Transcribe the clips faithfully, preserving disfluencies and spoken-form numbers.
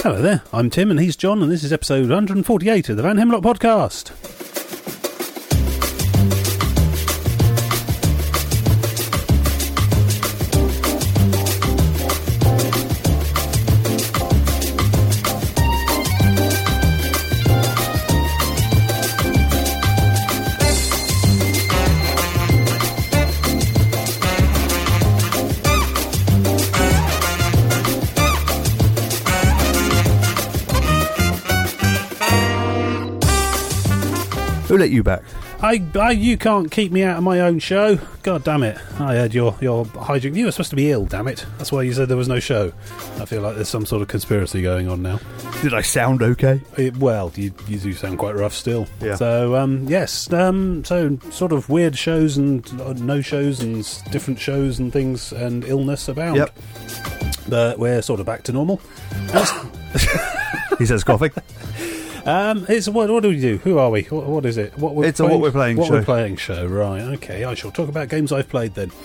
Hello there, I'm Tim and he's John, and this is episode one hundred forty-eight of the Van Hemlock Podcast. Who let you back? I, I, you can't keep me out of my own show. God damn it! I heard your your hijink. You were supposed to be ill. Damn it! That's why you said there was no show. I feel like there's some sort of conspiracy going on now. Did I sound okay? It, well, you you do sound quite rough still. Yeah. So um, yes. Um, so sort of weird shows and uh, no shows and s- different shows and things and illness abound. Yep. But we're sort of back to normal. He says coughing. Um, it's what? What do we do? Who are we? What, what is it? What we're It's a playing, what we're playing what show. we're playing show. Right. Okay. I shall talk about games I've played then.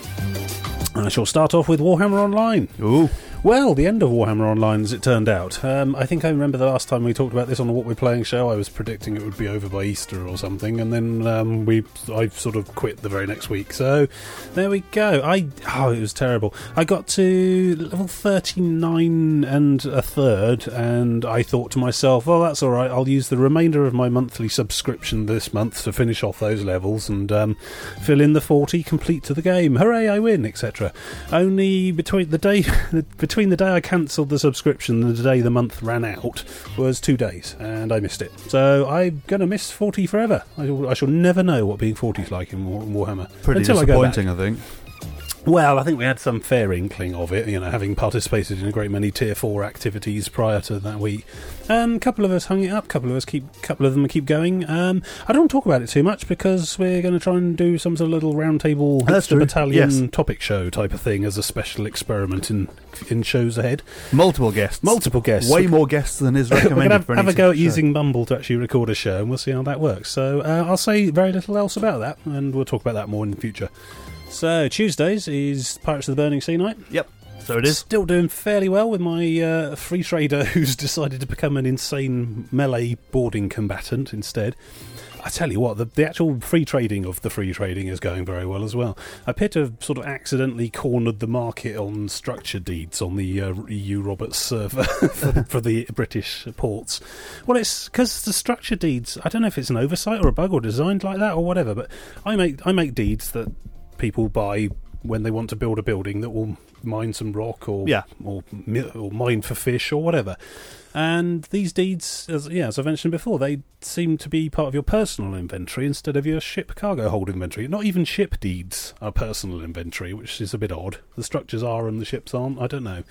I shall start off with Warhammer Online. Ooh. Well, the end of Warhammer Online, as it turned out. Um, I think I remember the last time we talked about this on the What We're Playing show, I was predicting it would be over by Easter or something, and then um, we I sort of quit the very next week. So there we go. I oh, it was terrible. I got to level thirty-nine and a third, and I thought to myself, well, that's all right. I'll use the remainder of my monthly subscription this month to finish off those levels and um, fill in the forty, complete to the game. Hooray, I win, et cetera. Only between the day... Between the day I cancelled the subscription and the day the month ran out was two days, and I missed it. So I'm going to miss forty forever. I, I shall never know what being forty is like in War- Warhammer. Pretty until disappointing, I, I, think. well, I think we had some fair inkling of it, you know, having participated in a great many Tier four activities prior to that week. A um, couple of us hung it up, a couple of us keep, couple of them keep going. Um, I don't want to talk about it too much because we're going to try and do some sort of little roundtable That's Hipster true. Battalion Yes. topic show type of thing as a special experiment in in shows ahead. Multiple guests. Multiple guests. Way more guests than is We're recommended going to have, for have any a go at show. using Mumble to actually record a show, and we'll see how that works. So uh, I'll say very little else about that, and we'll talk about that more in the future. So Tuesdays is Pirates of the Burning Sea night. Yep. So it is. Still doing fairly well with my uh, free trader who's decided to become an insane melee boarding combatant instead. I tell you what, the, the actual free trading of the free trading is going very well as well. I appear to have sort of accidentally cornered the market on structure deeds on the uh, E U Roberts server for, for the British ports. Well, it's because the structure deeds, I don't know if it's an oversight or a bug or designed like that or whatever, but I make I make deeds that people buy when they want to build a building that will mine some rock or Yeah. or, mi- or mine for fish or whatever. And these deeds, as, yeah, as I mentioned before, they seem to be part of your personal inventory instead of your ship cargo hold inventory. Not even ship deeds are personal inventory, which is a bit odd. The structures are and the ships aren't. I don't know.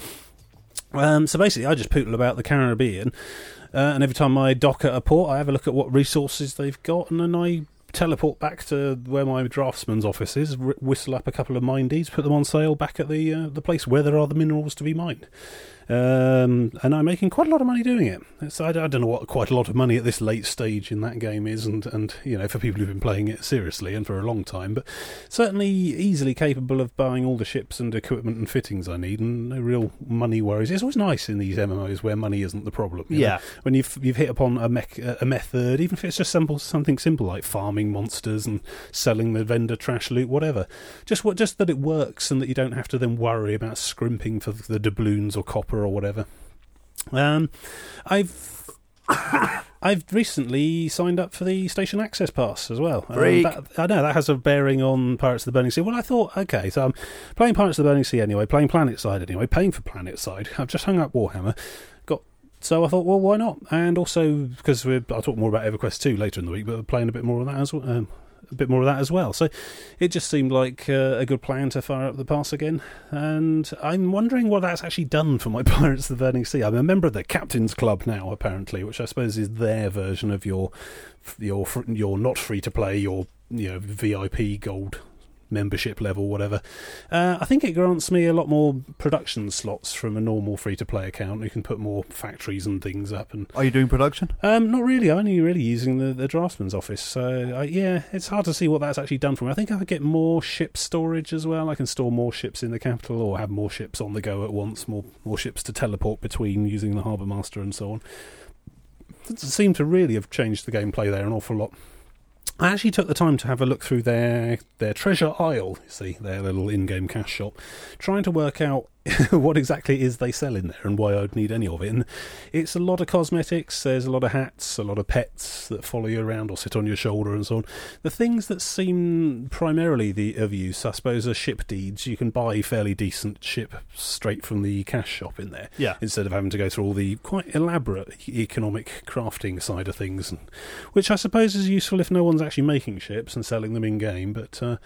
Um, so basically, I just pootle about the Caribbean, uh, and every time I dock at a port, I have a look at what resources they've got, and then I teleport back to where my draftsman's office is, r- whistle up a couple of mine deeds, put them on sale back at the uh, the place where there are the minerals to be mined. Um, and I'm making quite a lot of money doing it. It's, I, I don't know what quite a lot of money at this late stage in that game is, and, and you know, for people who've been playing it seriously and for a long time, but certainly easily capable of buying all the ships and equipment and fittings I need, and no real money worries. It's always nice in these M M Os where money isn't the problem. you Yeah. know? When you've you've hit upon a, mech, a method, even if it's just simple, something simple like farming monsters and selling the vendor trash loot, whatever. Just what, just that it works and that you don't have to then worry about scrimping for the doubloons or copper or whatever. Um, I've I've recently signed up for the Station Access Pass as well. Um, Freak. that, I know that has a bearing on Pirates of the Burning Sea. Well, I thought, okay, so I'm playing Pirates of the Burning Sea anyway, playing Planet Side anyway, paying for Planet Side. I've just hung up Warhammer. Got So I thought, well, why not? And also because we're, I'll talk more about EverQuest two later in the week, but we're playing a bit more of that as well. Um, a bit more of that as well. So it just seemed like uh, a good plan to fire up the pass again. And I'm wondering what that's actually done for my Pirates of the Burning Sea. I'm a member of the Captain's Club now, apparently, which I suppose is their version of your your your not free to play, your you know V I P gold membership level, whatever. Uh, I think it grants me a lot more production slots from a normal free-to-play account. You can put more factories and things up. And Are you doing production? um, not really. I'm only really using the, the Draftsman's office. So, I, yeah, it's hard to see what that's actually done for me. I think I could get more ship storage as well. I can store more ships in the capital or have more ships on the go at once, more, more ships to teleport between using the Harbour Master and so on. It doesn't seem to really have changed the gameplay there an awful lot. I actually took the time to have a look through their their treasure aisle, you see, their little in-game cash shop, trying to work out what exactly it is they sell in there and why I'd need any of it. And it's a lot of cosmetics, there's a lot of hats, a lot of pets that follow you around or sit on your shoulder and so on. The things that seem primarily the of use, I suppose, are ship deeds. You can buy fairly decent ship straight from the cash shop in there, Yeah. instead of having to go through all the quite elaborate economic crafting side of things, and, which I suppose is useful if no one's actually making ships and selling them in-game, but uh,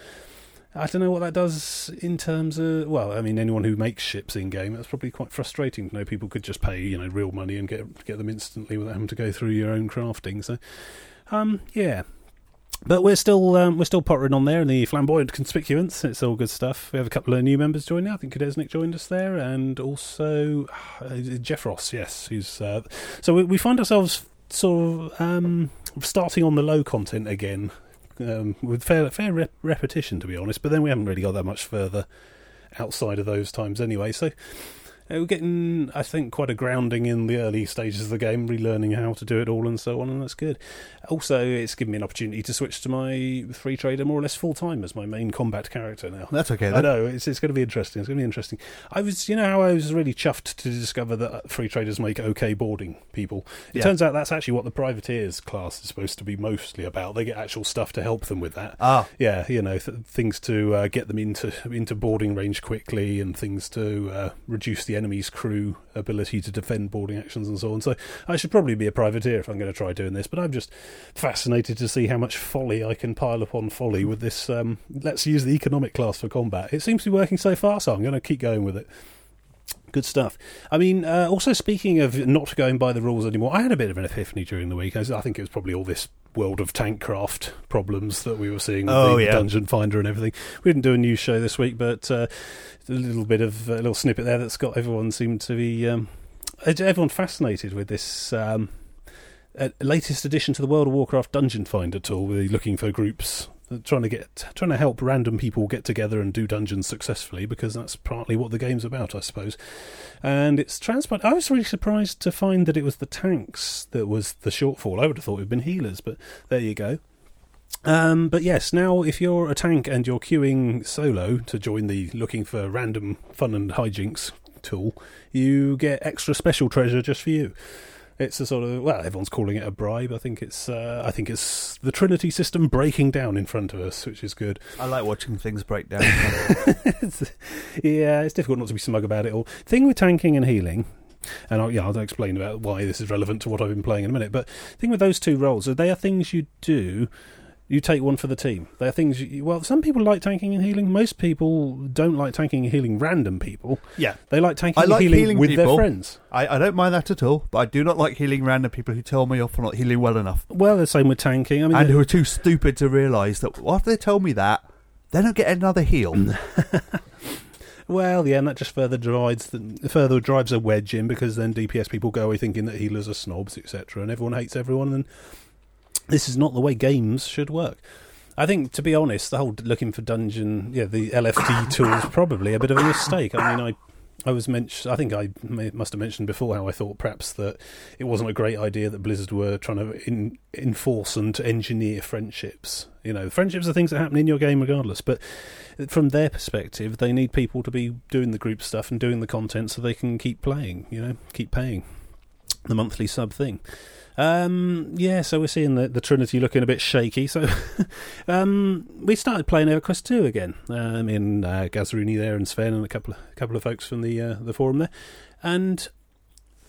I don't know what that does in terms of, well, I mean, anyone who makes ships in-game, that's probably quite frustrating to know people could just pay, you know, real money and get get them instantly without having to go through your own crafting. So, um, yeah. But we're still um, we're still pottering on there in the Flamboyant Conspicuance. It's all good stuff. We have a couple of new members joining. I think Kadesnik joined us there, and also uh, Jeff Ross, yes. Who's uh, so we, we find ourselves sort of um, starting on the low content again. Um, with fair fair rep- repetition, to be honest, but then we haven't really got that much further outside of those times anyway, so uh, we're getting, I think, quite a grounding in the early stages of the game, relearning how to do it all and so on, and that's good. Also, it's given me an opportunity to switch to my free trader more or less full time as my main combat character now. That's okay, then. I know, it's it's going to be interesting. It's going to be interesting. I was, you know, how I was really chuffed to discover that free traders make okay boarding people. It Yeah. turns out that's actually what the privateers class is supposed to be mostly about. They get actual stuff to help them with that. Ah, Yeah, you know, th- things to uh, get them into into boarding range quickly, and things to uh, reduce the enemy's crew ability to defend boarding actions and so on. So I should probably be a privateer if I'm going to try doing this, but I'm just fascinated to see how much folly I can pile upon folly with this. Um, let's use the economic class for combat. It seems to be working so far, so I'm going to keep going with it. Good stuff. I mean, uh, also speaking of not going by the rules anymore, I had a bit of an epiphany during the week. I, I think it was probably all this World of Tankcraft problems that we were seeing with Oh, the yeah. Dungeon Finder and everything. We didn't do a news show this week, but uh, a little bit of a little snippet there that's got everyone seemed to be um, everyone fascinated with this um, uh, latest addition to the World of Warcraft Dungeon Finder tool. We're looking for groups. Trying to get, trying to help random people get together and do dungeons successfully, because that's partly what the game's about, I suppose. And it's transpired. I was really surprised to find that it was the tanks that was the shortfall. I would have thought it would have been healers, but there you go. Um, but yes, now if you're a tank and you're queuing solo to join the looking for random fun and hijinks tool, you get extra special treasure just for you. It's a sort of, well, everyone's calling it a bribe. I think it's uh, I think it's the Trinity system breaking down in front of us, which is good. I like watching things break down. It's- yeah, it's difficult not to be smug about it all. Thing with tanking and healing, and I'll, yeah, I'll explain about why this is relevant to what I've been playing in a minute, but thing with those two roles, they are things you do. You take one for the team. They're things, you, well, some people like tanking and healing. Most people don't like tanking and healing random people. Yeah. They like tanking I and like healing, healing with people. their friends. I, I don't mind that at all, but I do not like healing random people who tell me off for not healing well enough. Well, the same with tanking. I mean, And the- who are too stupid to realise that after they tell me that, they don't get another heal. Well, yeah, and that just further drives the, further drives a wedge in, because then D P S people go away thinking that healers are snobs, et cetera, and everyone hates everyone, and this is not the way games should work. I think, to be honest, the whole looking for dungeon, yeah, the L F D tool is probably a bit of a mistake. I mean, I, I was mentioned, I think I may, must have mentioned before how I thought perhaps that it wasn't a great idea that Blizzard were trying to in, enforce and engineer friendships. You know, friendships are things that happen in your game regardless, but from their perspective, they need people to be doing the group stuff and doing the content so they can keep playing, you know, keep paying the monthly sub thing. Um, yeah, so we're seeing the, the Trinity looking a bit shaky. So um, we started playing EverQuest two again. Um, in uh, Gazruni there and Sven and a couple of, a couple of folks from the uh, the forum there. And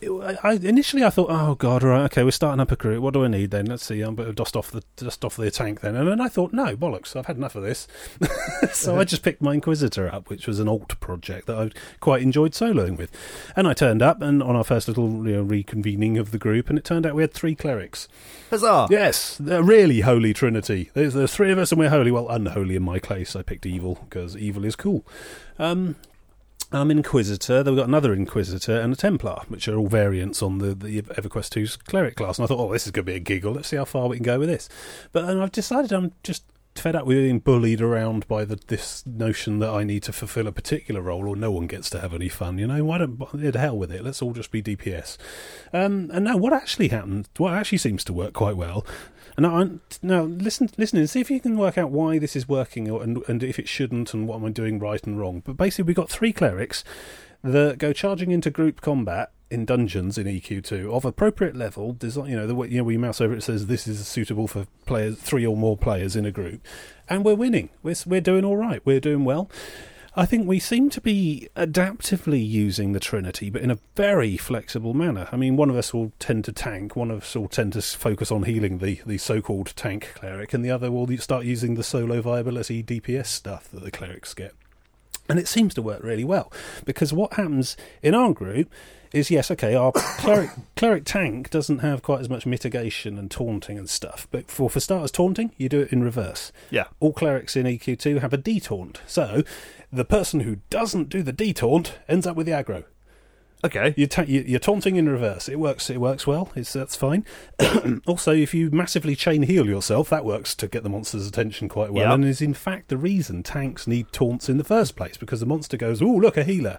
I, initially I thought, oh god, right, okay, we're starting up a group. What do I need then? Let's see, I'm going to dust off the dust off the tank then. And then I thought, no bollocks, I've had enough of this. So I just picked my Inquisitor up, which was an alt project that I quite enjoyed soloing with. And I turned up, and on our first little you know, reconvening of the group, and it turned out we had three clerics. Huzzah! Yes, they're really holy trinity. There's, there's three of us, and we're holy. Well, unholy in my case. I picked evil because evil is cool. Um. I'm Inquisitor, then we've got another Inquisitor and a Templar, which are all variants on the, the EverQuest two's Cleric class. And I thought, oh, this is going to be a giggle. Let's see how far we can go with this. But then I've decided I'm just fed up with being bullied around by the, this notion that I need to fulfill a particular role or no one gets to have any fun, you know? Why don't, to hell with it, let's all just be D P S. Um, and now what actually happened, what actually seems to work quite well, and now, now listen, listen and see if you can work out why this is working or, and, and if it shouldn't and what am I doing right and wrong. But basically we've got three clerics that go charging into group combat in dungeons in E Q two of appropriate level, design, you know, the way you know, we mouse over it, it says this is suitable for players, three or more players in a group, and we're winning. We're, we're doing all right. We're doing well. I think we seem to be adaptively using the Trinity, but in a very flexible manner. I mean, one of us will tend to tank, one of us will tend to focus on healing the, the so-called tank cleric, and the other will start using the solo viability D P S stuff that the clerics get. And it seems to work really well, because what happens in our group is, yes, okay, our cleric, cleric tank doesn't have quite as much mitigation and taunting and stuff, but for, for starters, taunting, you do it in reverse. Yeah. All clerics in E Q two have a detaunt, so the person who doesn't do the detaunt ends up with the aggro. Okay. You ta- you, you're taunting in reverse. It works. It works well. It's that's fine. Also, if you massively chain heal yourself, that works to get the monster's attention quite well, Yep. and is in fact the reason tanks need taunts in the first place, because the monster goes, "Oh, look, a healer."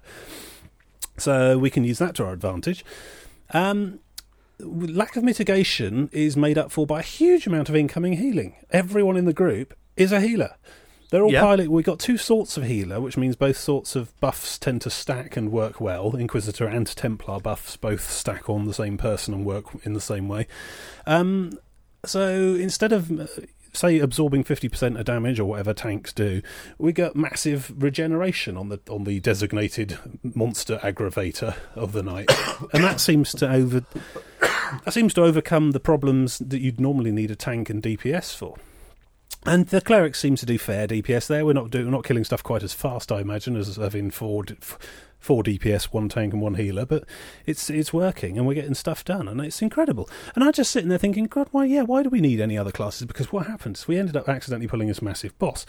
So we can use that to our advantage. Um, lack of mitigation is made up for by a huge amount of incoming healing. Everyone in the group is a healer. They're all Yep. piling. We've got two sorts of healer, which means both sorts of buffs tend to stack and work well. Inquisitor and Templar buffs both stack on the same person and work in the same way. Um, so instead of, uh, say, absorbing fifty percent of damage or whatever tanks do, we get massive regeneration on the on the designated monster aggravator of the night, and that seems to over that seems to overcome the problems that you'd normally need a tank and D P S for. And the clerics seem to do fair D P S there. We're not doing, we're not killing stuff quite as fast, I imagine, as having four, four D P S, one tank and one healer. But it's it's working, and we're getting stuff done, and it's incredible. And I'm just sitting there thinking, God, why? Yeah, why do we need any other classes? Because what happens? We ended up accidentally pulling this massive boss.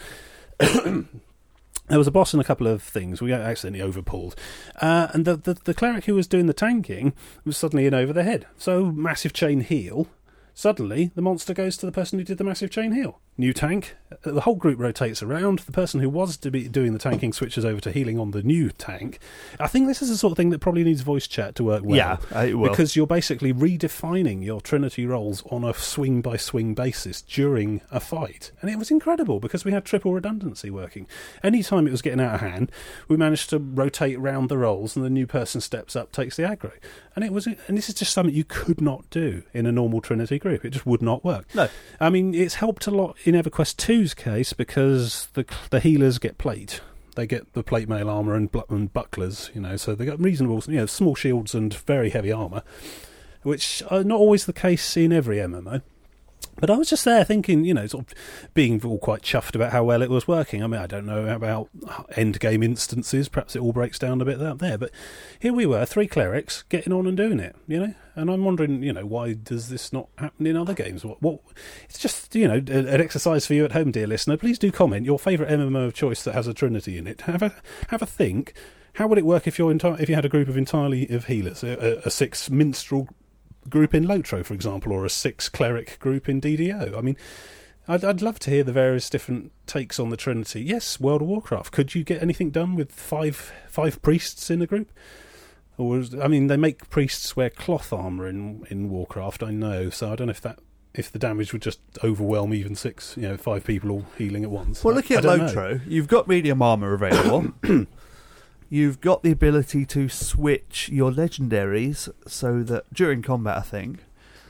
There was a boss and a couple of things. We got accidentally overpulled. Uh, and the, the the cleric who was doing the tanking was suddenly in over the head. So massive chain heal. Suddenly, the monster goes to the person who did the massive chain heal. New tank. The whole group rotates around. The person who was to be doing the tanking switches over to healing on the new tank. I think this is the sort of thing that probably needs voice chat to work well. Yeah, it will. Because you're basically redefining your Trinity roles on a swing-by-swing basis during a fight. And it was incredible, because we had triple redundancy working. Any time it was getting out of hand, we managed to rotate around the roles, and the new person steps up, takes the aggro. And it was, and this is just something you could not do in a normal Trinity group. It just would not work. No. I mean, it's helped a lot in EverQuest two's case, because the the healers get plate. They get the plate mail armour and, bl- and bucklers, you know, so they got reasonable, you know, small shields and very heavy armour, which are not always the case in every M M O. But I was just there thinking, you know, sort of being all quite chuffed about how well it was working. I mean, I don't know about end game instances. Perhaps it all breaks down a bit out there. But here we were, three clerics getting on and doing it, you know. And I'm wondering, you know, why does this not happen in other games? What? what it's just, you know, an exercise for you at home, dear listener. Please do comment your favourite M M O of choice that has a Trinity in it. Have a have a think. How would it work if you're enti- if you had a group of entirely of healers, a, a, a six minstrel group in Lotro, for example, or a six cleric group in D D O? I mean, I'd, I'd love to hear the various different takes on the Trinity. Yes, World of Warcraft. Could you get anything done with five five priests in a group? Or was, I mean, they make priests wear cloth armour in in Warcraft, I know. So I don't know if that if the damage would just overwhelm even six, you know, five people all healing at once. Well, I, looking I at don't know. Lotro, you've got medium armour available. You've got the ability to switch your legendaries so that during combat, I think,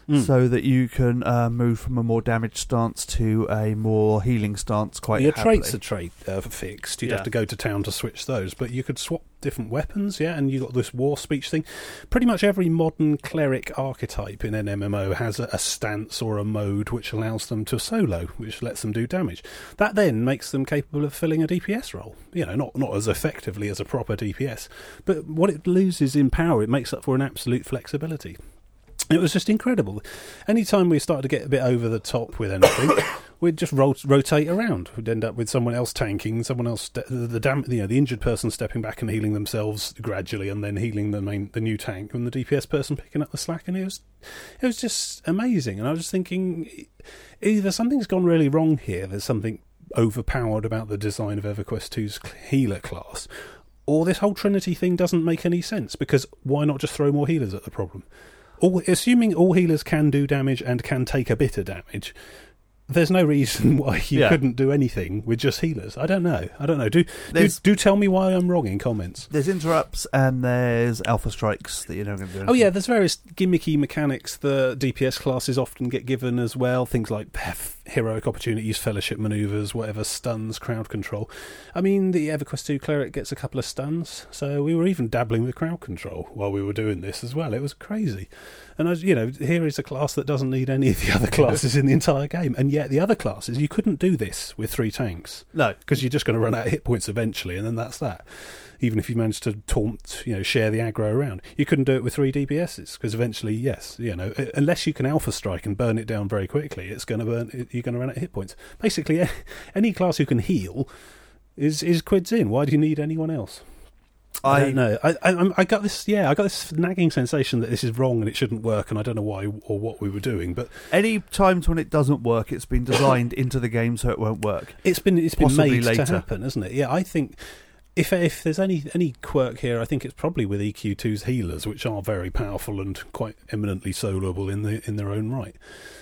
Mm. so that you can uh, move from a more damage stance to a more healing stance quite Your happily. traits are trait uh, fixed. You'd Yeah. have to go to town to switch those, but you could swap different weapons, yeah, and you got this war speech thing. Pretty much every modern cleric archetype in an M M O has a, a stance or a mode which allows them to solo, which lets them do damage. That then makes them capable of filling a D P S role. You know, not, not as effectively as a proper D P S, but what it loses in power, it makes up for an absolute flexibility. It was just incredible. Anytime we started to get a bit over the top with anything, we'd just ro- rotate around. We'd end up with someone else tanking, someone else, ste- the dam- you know, the injured person stepping back and healing themselves gradually, and then healing the main, the new tank, and the D P S person picking up the slack. And it was, it was just amazing. And I was just thinking, either something's gone really wrong here. There's something overpowered about the design of EverQuest two's healer class, or this whole Trinity thing doesn't make any sense. Because why not just throw more healers at the problem? All, assuming all healers can do damage and can take a bit of damage, there's no reason why you Yeah. couldn't do anything with just healers. I don't know. I don't know. Do, do There's- do tell me why I'm wrong in comments. There's interrupts and there's alpha strikes that you're not going to do. Oh yeah, there's various gimmicky mechanics that D P S classes often get given as well. Things like heroic opportunities, fellowship manoeuvres, whatever, stuns, crowd control. I mean, the EverQuest two cleric gets a couple of stuns, so we were even dabbling with crowd control while we were doing this as well. It was crazy. And, I, you know, here is a class that doesn't need any of the other classes in the entire game, and yet the other classes, you couldn't do this with three tanks. No. Because you're just going to run out of hit points eventually, and then that's that. Even if you managed to taunt, you know, share the aggro around. You couldn't do it with three D P Ss, because eventually, yes, you know, unless you can alpha strike and burn it down very quickly, it's going to burn, you're going to run out of hit points. Basically, any class who can heal is, is quids in. Why do you need anyone else? I, I don't know. I, I I got this. Yeah, I got this nagging sensation that this is wrong and it shouldn't work, and I don't know why or what we were doing. But Any times when it doesn't work, it's been designed into the game so it won't work. it's been it's been Possibly made later. to happen, hasn't it? Yeah, I think if if there's any any quirk here, I think it's probably with E Q two's healers, which are very powerful and quite eminently soloable in the in their own right.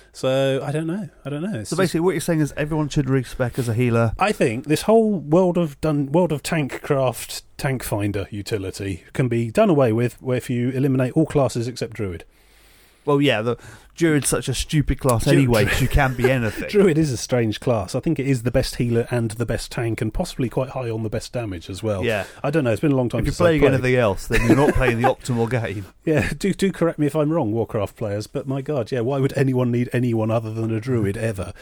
So I don't know. I don't know. It's So just- basically, what you're saying is everyone should respec as a healer. I think this whole world of done world of Tankcraft tank finder utility can be done away with if you eliminate all classes except Druid. Well, yeah, the Druid's such a stupid class Dru- anyway, 'cause you can be anything. Druid is a strange class. I think it is the best healer and the best tank, and possibly quite high on the best damage as well. Yeah. I don't know. It's been a long time If you're since I've playing played. anything else, then you're not playing the optimal game. Yeah, do do correct me if I'm wrong, Warcraft players. But my God, yeah, why would anyone need anyone other than a Druid ever?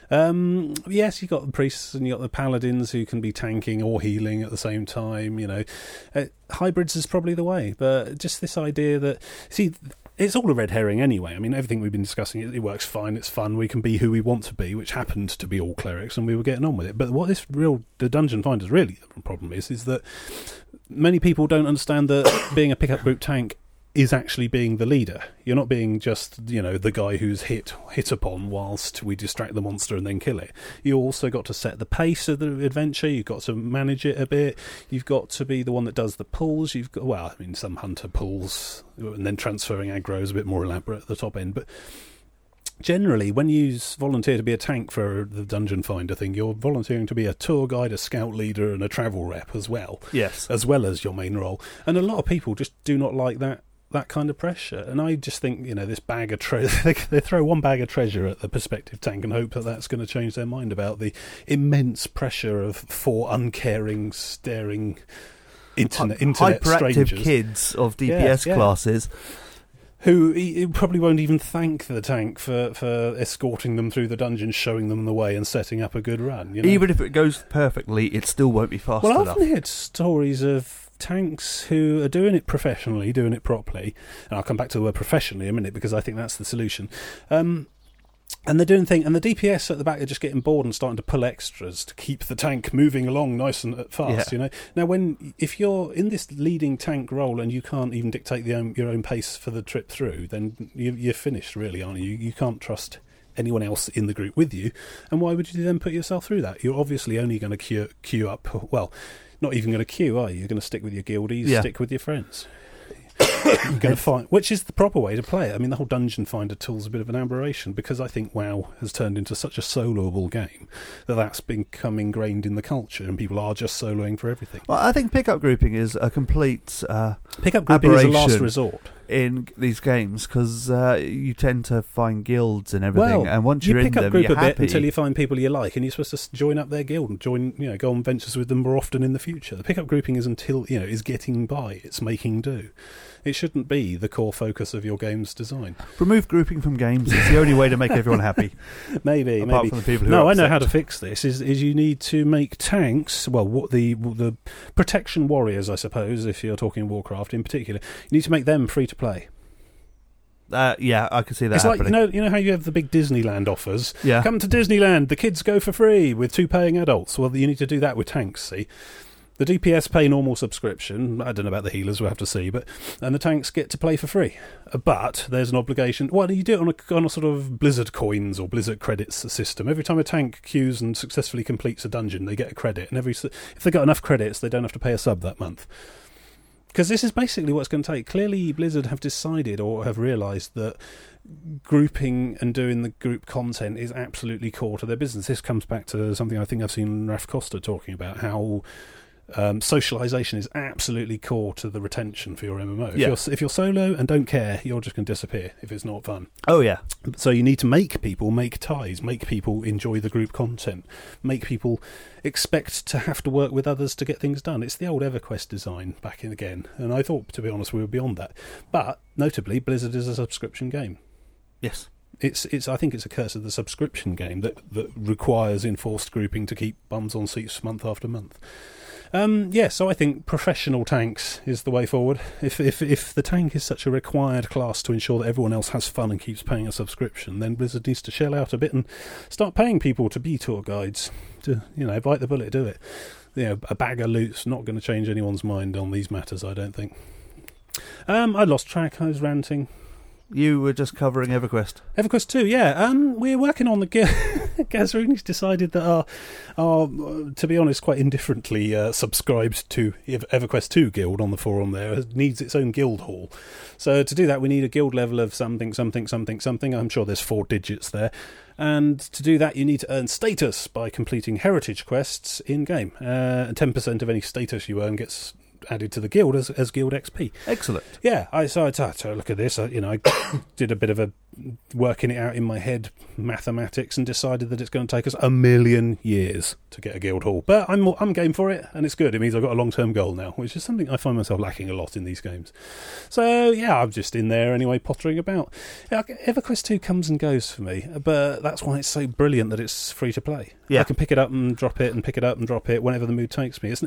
Um, yes, you got the priests and you got the paladins who can be tanking or healing at the same time. You know, uh, hybrids is probably the way. But just this idea that see. It's all a red herring anyway. I mean, everything we've been discussing, it, it works fine, it's fun, we can be who we want to be, which happened to be all clerics, and we were getting on with it. But what this real, the Dungeon Finder's really the problem is, is that many people don't understand that being a pickup group tank is actually being the leader. You're not being just, you know, the guy who's hit hit upon whilst we distract the monster and then kill it. You also got to set the pace of the adventure. You've got to manage it a bit. You've got to be the one that does the pulls. You've got, well, I mean, some hunter pulls, and then transferring aggro is a bit more elaborate at the top end. But generally, when you volunteer to be a tank for the Dungeon Finder thing, you're volunteering to be a tour guide, a scout leader, and a travel rep as well. Yes. As well as your main role. And a lot of people just do not like that that kind of pressure. And I just think, you know, this bag of treasure, they throw one bag of treasure at the prospective tank and hope that that's going to change their mind about the immense pressure of four uncaring, staring internet, internet Hyperactive strangers kids of D P S Yeah, yeah. classes. who he, he probably won't even thank the tank for, for escorting them through the dungeon, showing them the way and setting up a good run. You know? Even if it goes perfectly, it still won't be fast Well, I've enough. often heard stories of tanks who are doing it professionally, doing it properly, and I'll come back to the word professionally in a minute because I think that's the solution. Um, and they're doing things, and the D P S at the back are just getting bored and starting to pull extras to keep the tank moving along nice and fast. Yeah. You know, now when if you're in this leading tank role and you can't even dictate the own, your own pace for the trip through, then you, you're finished, really, aren't you? You can't trust anyone else in the group with you, and why would you then put yourself through that? You're obviously only going to queue, queue up. Well, not even going to queue, are you? You're going to stick with your guildies, Yeah. stick with your friends. You're going to find, which is the proper way to play it. I mean, the whole Dungeon Finder tool's a bit of an aberration because I think WoW has turned into such a soloable game that that's become ingrained in the culture, and people are just soloing for everything. Well, I think pickup grouping is a complete uh, Pickup grouping is a last aberration resort. in these games because uh, you tend to find guilds and everything, Well, and once you you're in pick up them, group you're a bit happy. until you find people you like, and you're supposed to s- join up their guild and join, you know, go on ventures with them more often in the future. The pickup grouping is until you know is getting by, it's making do. It shouldn't be the core focus of your game's design. Remove grouping from games. It's the only way to make everyone happy. Maybe, Apart maybe. from the people who No, are I know upset. how to fix this. Is is you need to make tanks. Well, what the the protection warriors, I suppose, if you're talking Warcraft in particular, you need to make them free to play. Uh, yeah, I can see that It's like happening. you know, you know how you have the big Disneyland offers. yeah. Come to Disneyland, the kids go for free with two paying adults. Well, you need to do that with tanks. See, the D P S pay normal subscription. I don't know about the healers, we'll have to see. But and the tanks get to play for free. Uh, But there's an obligation. Well, you do it on a, on a sort of Blizzard coins or Blizzard credits system. Every time a tank queues and successfully completes a dungeon, they get a credit. And every s- if they got enough credits, they don't have to pay a sub that month. Because this is basically what it's going to take. Clearly, Blizzard have decided or have realised that grouping and doing the group content is absolutely core to their business. This comes back to something I think I've seen Raf Costa talking about, how um, socialisation is absolutely core to the retention for your M M O. If, Yeah. you're, if you're solo and don't care, you're just going to disappear if it's not fun. Oh, yeah. So you need to make people make ties, make people enjoy the group content, make people expect to have to work with others to get things done. It's the old EverQuest design back in again, and I thought, to be honest, we were beyond that. But notably, Blizzard is a subscription game. Yes. It's it's. I think it's a curse of the subscription game that that requires enforced grouping to keep bums on seats month after month. Um, yeah, so I think professional tanks is the way forward. If if if the tank is such a required class to ensure that everyone else has fun and keeps paying a subscription, then Blizzard needs to shell out a bit and start paying people to be tour guides. To you know, bite the bullet, do it. You know, a bag of loot's not going to change anyone's mind on these matters, I don't think. Um, I lost track. I was ranting. You were just covering EverQuest. EverQuest two, yeah. Um, we're working on the G- Gazrooni's decided that our, our, uh, to be honest, quite indifferently uh, subscribed to Ev- EverQuest two guild on the forum there needs its own guild hall. So to do that, we need a guild level of something, something, something, something. I'm sure there's four digits there. And to do that, you need to earn status by completing heritage quests in game. Uh, and ten percent of any status you earn gets added to the guild as, as guild X P. Excellent. Yeah, I so I had to look at this. I, you know, I did a bit of a working it out in my head, mathematics, and decided that it's going to take us a million years to get a guild hall. But I'm I'm game for it, and it's good. It means I've got a long term goal now, which is something I find myself lacking a lot in these games. So yeah, I'm just in there anyway, pottering about. Yeah, EverQuest two comes and goes for me, but that's why it's so brilliant that it's free to play. Yeah. I can pick it up and drop it, and pick it up and drop it whenever the mood takes me. It's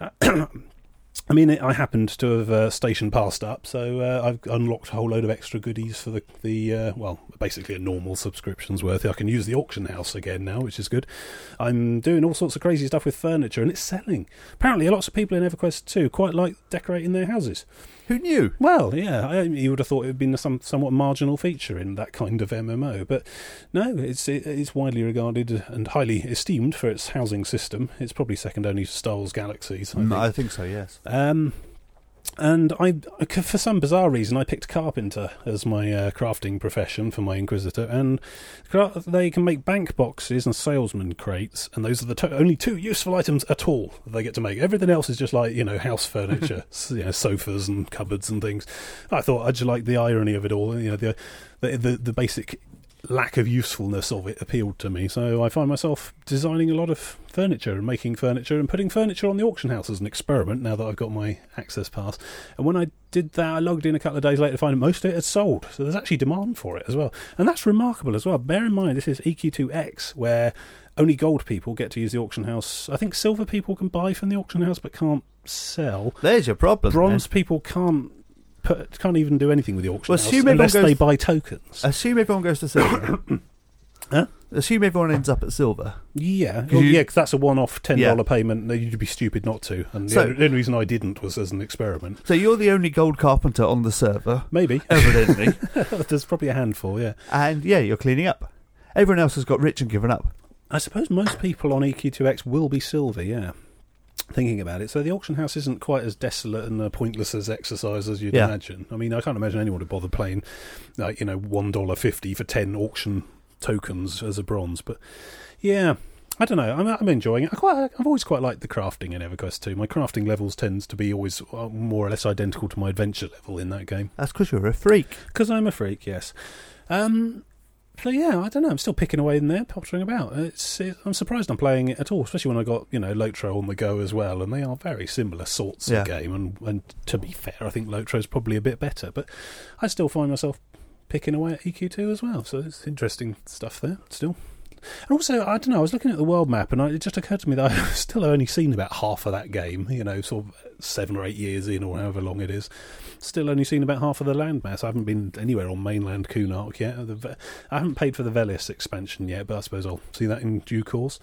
I mean, I happened to have uh, station passed up, so uh, I've unlocked a whole load of extra goodies for the, the uh, well, basically a normal subscription's worth. I can use the auction house again now, which is good. I'm doing all sorts of crazy stuff with furniture, and it's selling. Apparently, lots of people in EverQuest two quite like decorating their houses. Who knew? Well, yeah, I, you would have thought it would have been some somewhat marginal feature in that kind of M M O, but no, it's it, it's widely regarded and highly esteemed for its housing system. It's probably second only to Star Wars Galaxies. I Mm, think. I think so, yes. Um, and I, for some bizarre reason, I picked carpenter as my uh, crafting profession for my Inquisitor, and cra- they can make bank boxes and salesman crates, and those are the to- only two useful items at all that they get to make. Everything else is just like, you know, house furniture, you know, sofas and cupboards and things. I thought I just like the irony of it all, you know, the the the, the basic lack of usefulness of it appealed to me, so I find myself designing a lot of furniture and making furniture and putting furniture on the auction house as an experiment now that I've got my access pass. And when I did that, I logged in a couple of days later to find most of it had sold, so there's actually demand for it as well, and that's remarkable as well. Bear in mind this is E Q two X, where only gold people get to use the auction house. I think silver people can buy from the auction house but can't sell. There's your problem. Bronze people can't Put, can't even do anything with the auction Well, house assume everyone unless goes- they buy tokens. Assume everyone goes to silver. Huh? Assume everyone ends up at silver. Yeah, 'Cause well, you- yeah, because that's a one-off ten dollar Yeah. payment. You'd be stupid not to. And So- the, only, the only reason I didn't was as an experiment. So you're the only gold carpenter on the server, Maybe evidently. there's probably a handful. Yeah, And yeah, you're cleaning up. Everyone else has got rich and given up. I suppose most people on E Q two X will be silver. Yeah, thinking about it, so the auction house isn't quite as desolate and uh, pointless as exercise as you'd Yeah. imagine. I mean, I can't imagine anyone would bother playing, like, you know, one dollar fifty for ten auction tokens as a bronze. But yeah, I don't know. I'm, I'm enjoying it. I quite, I've always quite liked the crafting in EverQuest two. My crafting levels tends to be always more or less identical to my adventure level in that game. That's because you're a freak. Because I'm a freak, yes. Um, so yeah, I don't know. I'm still picking away in there, pottering about. It's, it, I'm surprised I'm playing it at all, especially when I got you know Lotro on the go as well, and they are very similar sorts Yeah. of game. And, and to be fair, I think Lotro's probably a bit better, but I still find myself picking away at E Q two as well. So it's interesting stuff there still. And also, I don't know, I was looking at the world map and I, it just occurred to me that I've still only seen about half of that game, you know, sort of seven or eight years in or however long it is. Still only seen about half of the landmass. I haven't been anywhere on mainland Kunark yet. The, I haven't paid for the Velis expansion yet, but I suppose I'll see that in due course.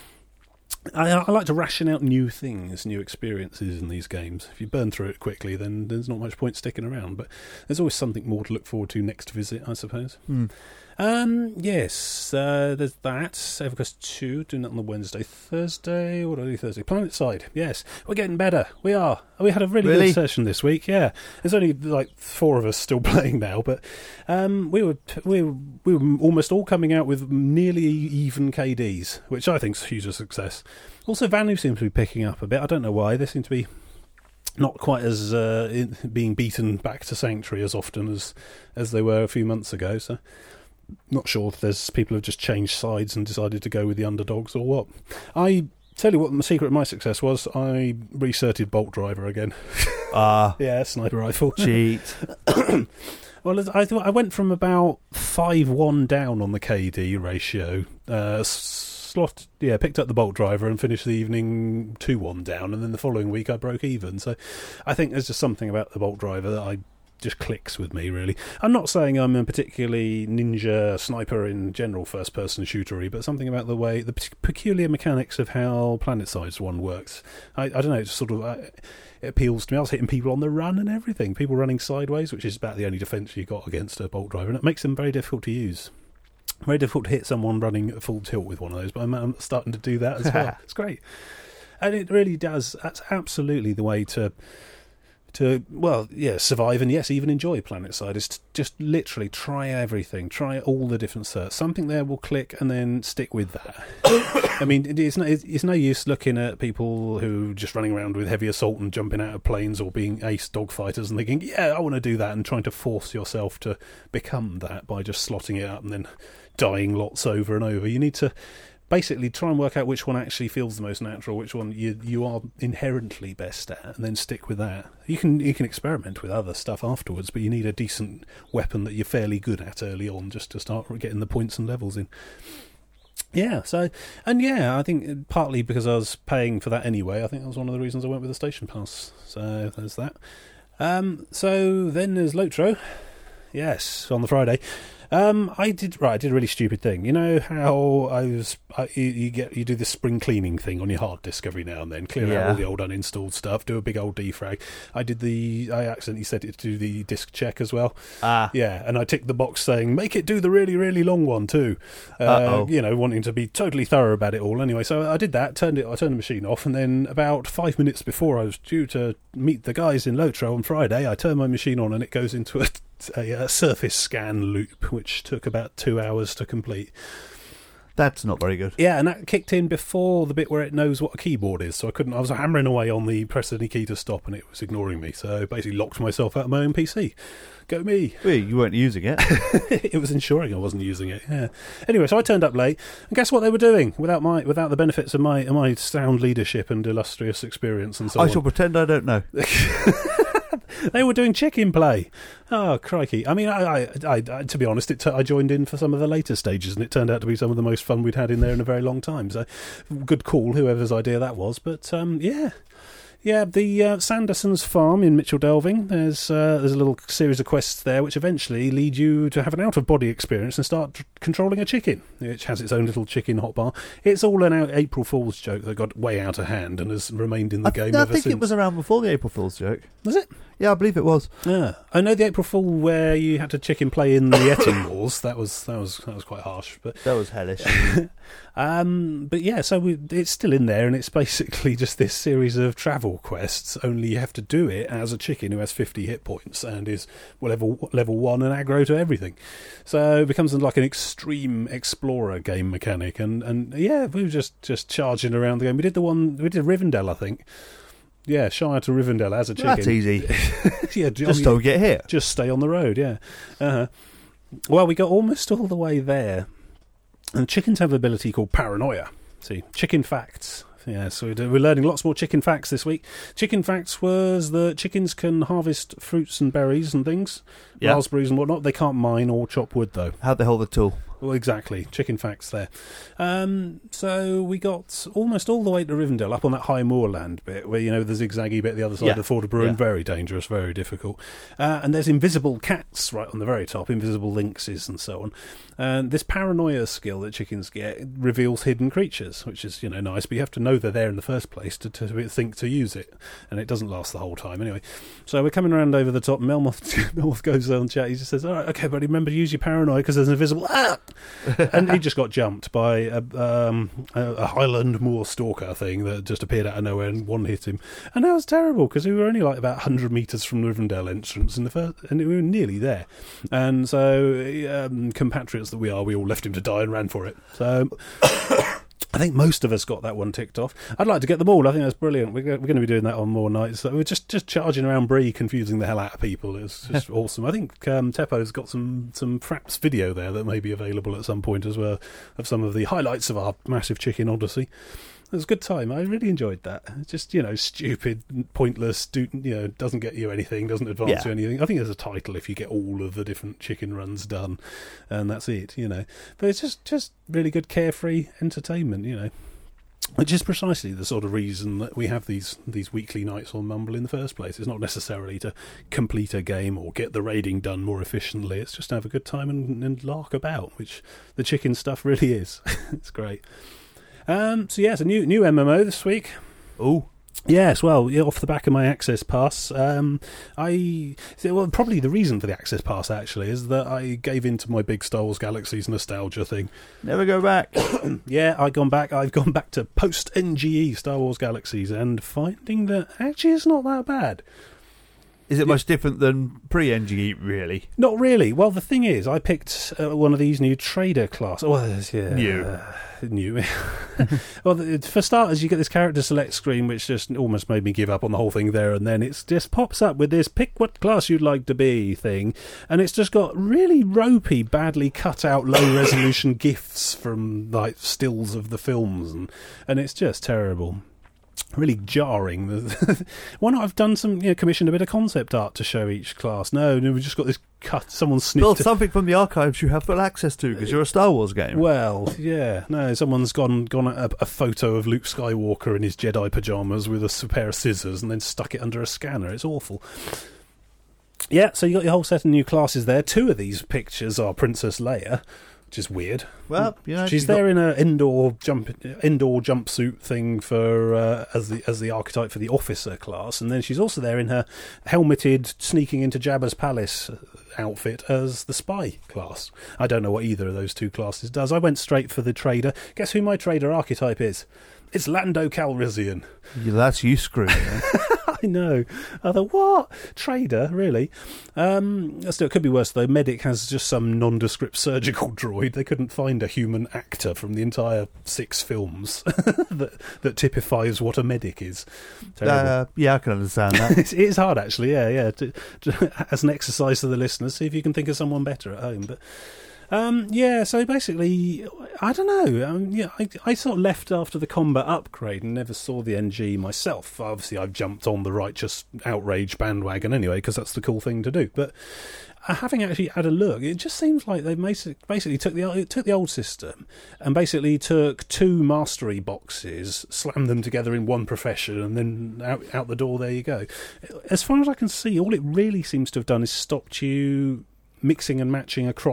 I, I like to ration out new things, new experiences in these games. If you burn through it quickly, then there's not much point sticking around, but there's always something more to look forward to next visit, I suppose. Hmm. Um, yes, uh, there's that. EverQuest two, doing that on the Wednesday. Thursday, what do I do Thursday? Planet Side, yes. We're getting better. We are. We had a really, Really? good session this week, yeah. There's only like four of us still playing now, but um, we were we were, we were almost all coming out with nearly even K Ds, which I think is a huge success. Also, Vanu seems to be picking up a bit. I don't know why. They seem to be not quite as uh, in, being beaten back to Sanctuary as often as, as they were a few months ago, so... Not sure if there's people who've just changed sides and decided to go with the underdogs or what. I tell you what, the secret of my success was I recerted Bolt Driver again. Ah, Yeah, sniper rifle. cheat. Well, I thought I went from about five one down on the K D ratio. Uh, slot, yeah, picked up the Bolt Driver and finished the evening two one down, and then the following week I broke even. So I think there's just something about the Bolt Driver that I just clicks with me, really. I'm not saying I'm a particularly ninja sniper in general first-person shootery, but something about the way, the peculiar mechanics of how PlanetSide's one works. I, I don't know, it's sort of... Uh, it appeals to me. I was hitting people on the run and everything. People running sideways, which is about the only defence you got against a Bolt Driver, and it makes them very difficult to use. Very difficult to hit someone running at full tilt with one of those, but I'm, I'm starting to do that as well. It's great. And it really does. That's absolutely the way to... to, well, yeah, survive and, yes, even enjoy PlanetSide is to just literally try everything, try all the different certs. Something there will click and then stick with that. I mean, it's no, it's no use looking at people who are just running around with heavy assault and jumping out of planes or being ace dogfighters and thinking, yeah, I want to do that, and trying to force yourself to become that by just slotting it up and then dying lots over and over. You need to... basically try and work out which one actually feels the most natural, which one you you are inherently best at, and then stick with that. You can you can experiment with other stuff afterwards, but you need a decent weapon that you're fairly good at early on just to start getting the points and levels in. Yeah, so, and yeah, I think partly because I was paying for that anyway, I think that was one of the reasons I went with the Station Pass. So there's that. Um, so then there's Lotro. Yes, on the Friday. Um, I did right. I did a really stupid thing. You know how I was. I, you, you get you do this spring cleaning thing on your hard disk every now and then, clear Yeah. out all the old uninstalled stuff, do a big old defrag. I did the. I accidentally set it to do the disk check as well. Ah, Yeah, and I ticked the box saying make it do the really really long one too. Uh, Uh-oh. you know, wanting to be totally thorough about it all. Anyway, so I did that. Turned it. I turned the machine off, and then about five minutes before I was due to meet the guys in Lotro on Friday, I turn my machine on and it goes into a. A, a surface scan loop, which took about two hours to complete. that's not very good. Yeah, and that kicked in before the bit where it knows what a keyboard is, so I couldn't. I was hammering away on the press any key to stop, and it was ignoring me. So I basically locked myself out of my own P C. Go me! Well, you weren't using it. It was ensuring I wasn't using it. Yeah. Anyway, so I turned up late, and guess what they were doing without my without the benefits of my of my sound leadership and illustrious experience and so I on. shall pretend I don't know. They were doing chicken play. Oh, crikey. I mean, I, I, I, I to be honest, it t- I joined in for some of the later stages, and it turned out to be some of the most fun we'd had in there in a very long time. So, good call, whoever's idea that was. But, um, yeah. Yeah, the uh, Sanderson's farm in Mitchell Delving, there's, uh, there's a little series of quests there which eventually lead you to have an out-of-body experience and start tr- controlling a chicken, which has its own little chicken hotbar. It's all an out- April Fool's joke that got way out of hand and has remained in the I, game no, I ever think since. it was around before the April Fool's joke. Was it? Yeah, I believe it was. Yeah, I know the April Fool where you had to chicken play in the Yeti Wars. That was that was that was quite harsh, but That was hellish. um, but yeah, so we, it's still in there, and it's basically just this series of travel quests. Only you have to do it as a chicken who has fifty hit points and is level level one and aggro to everything. So it becomes like an extreme explorer game mechanic, and, and yeah, we were just, just charging around the game. We did the one we did Rivendell, I think. Yeah, Shire to Rivendell as a chicken. That's easy. Yeah, Just don't get hit. Just stay on the road, yeah. Uh-huh. Well, we got almost all the way there. And chickens have an ability called paranoia. See, chicken facts. Yeah, so we're learning lots more chicken facts this week. Chicken facts was that chickens can harvest fruits and berries and things, yeah. raspberries and whatnot. They can't mine or chop wood, though. How'd they hold the tool? Well, exactly. Chicken facts there. Um, so we got almost all the way to Rivendell, up on that high moorland bit, where, you know, the zigzaggy bit at the other side yeah. of the Ford of Bruin. Yeah. Very dangerous, very difficult. Uh, and there's invisible cats right on the very top, invisible lynxes and so on. And this paranoia skill that chickens get reveals hidden creatures, which is, you know, nice, but you have to know they're there in the first place to, to think to use it. And it doesn't last the whole time anyway. So we're coming around over the top. Melmoth, Melmoth goes on chat. He just says, all right, okay, buddy, remember to use your paranoia because there's an invisible... Ah! And he just got jumped by a, um, a, a Highland Moor stalker thing that just appeared out of nowhere and one hit him. And that was terrible because we were only like about one hundred metres from the Rivendell entrance in the first, and we were nearly there. And so, um, compatriots that we are, we all left him to die and ran for it. So... I think most of us got that one ticked off. I'd like to get them all. I think that's brilliant. We're, we're going to be doing that on more nights. So we're just, just charging around Bree, confusing the hell out of people. It's just awesome. I think um, Teppo's got some, some Fraps video there that may be available at some point as well, of some of the highlights of our massive chicken odyssey. It was a good time. I really enjoyed that. It's just, you know, stupid, pointless, do, you know, doesn't get you anything, doesn't advance yeah. you anything. I think there's a title if you get all of the different chicken runs done, and that's it, you know. But it's just, just really good, carefree entertainment, you know. Which is precisely the sort of reason that we have these these weekly nights on Mumble in the first place. It's not necessarily to complete a game or get the raiding done more efficiently. It's just to have a good time and, and lark about, which the chicken stuff really is. It's great. Um, so yeah, it's a new new M M O this week. Oh, yes. Well, yeah, off the back of my Access Pass, um, I well probably the reason for the Access Pass actually is that I gave in to my big Star Wars Galaxies nostalgia thing. Never go back. Yeah, I've gone back. I've gone back to post N G E Star Wars Galaxies and finding that actually it's not that bad. Is it much different than pre-N G E, really? Not really. Well, the thing is, I picked uh, one of these new trader class. Well, yeah, new. Uh, new. Well, for starters, you get this character select screen, which just almost made me give up on the whole thing there and then. It just pops up with this pick what class you'd like to be thing, and it's just got really ropey, badly cut out, low resolution GIFs from like stills of the films, and and it's just terrible. Really jarring. Why not have done some, you know, commissioned a bit of concept art to show each class? No, no, we've just got this cut. Someone snipped Build something from the archives you have full access to because you're a Star Wars game. Well, yeah, no, someone's gone gone a, a photo of Luke Skywalker in his Jedi pajamas with a pair of scissors and then stuck it under a scanner. It's awful. Yeah, so you got your whole set of new classes there. Two of these pictures are Princess Leia, which is weird. Well, you know, she's there got... in an indoor jump indoor jumpsuit thing for uh, as the as the archetype for the officer class, and then she's also there in her helmeted sneaking into Jabba's palace outfit as the spy class. I don't know what either of those two classes does. I went straight for the trader. Guess who my trader archetype is? It's Lando Calrissian. Yeah, that's you screwed. I know. I thought, what? Trader, really? Um, still, it could be worse, though. Medic has just some nondescript surgical droid. They couldn't find a human actor from the entire six films that, that typifies what a medic is. Uh, yeah, I can understand that. It is hard, actually, yeah, yeah. To, to, as an exercise to the listeners, see if you can think of someone better at home. But Um, yeah, so basically, I don't know. Um, yeah, I, I sort of left after the combat upgrade and never saw the N G Myself. Obviously, I've jumped on the righteous outrage bandwagon anyway, because that's the cool thing to do. But uh, having actually had a look, it just seems like they basically took the it took the old system and basically took two mastery boxes, slammed them together in one profession, and then out out the door. There you go. As far as I can see, all it really seems to have done is stopped you mixing and matching across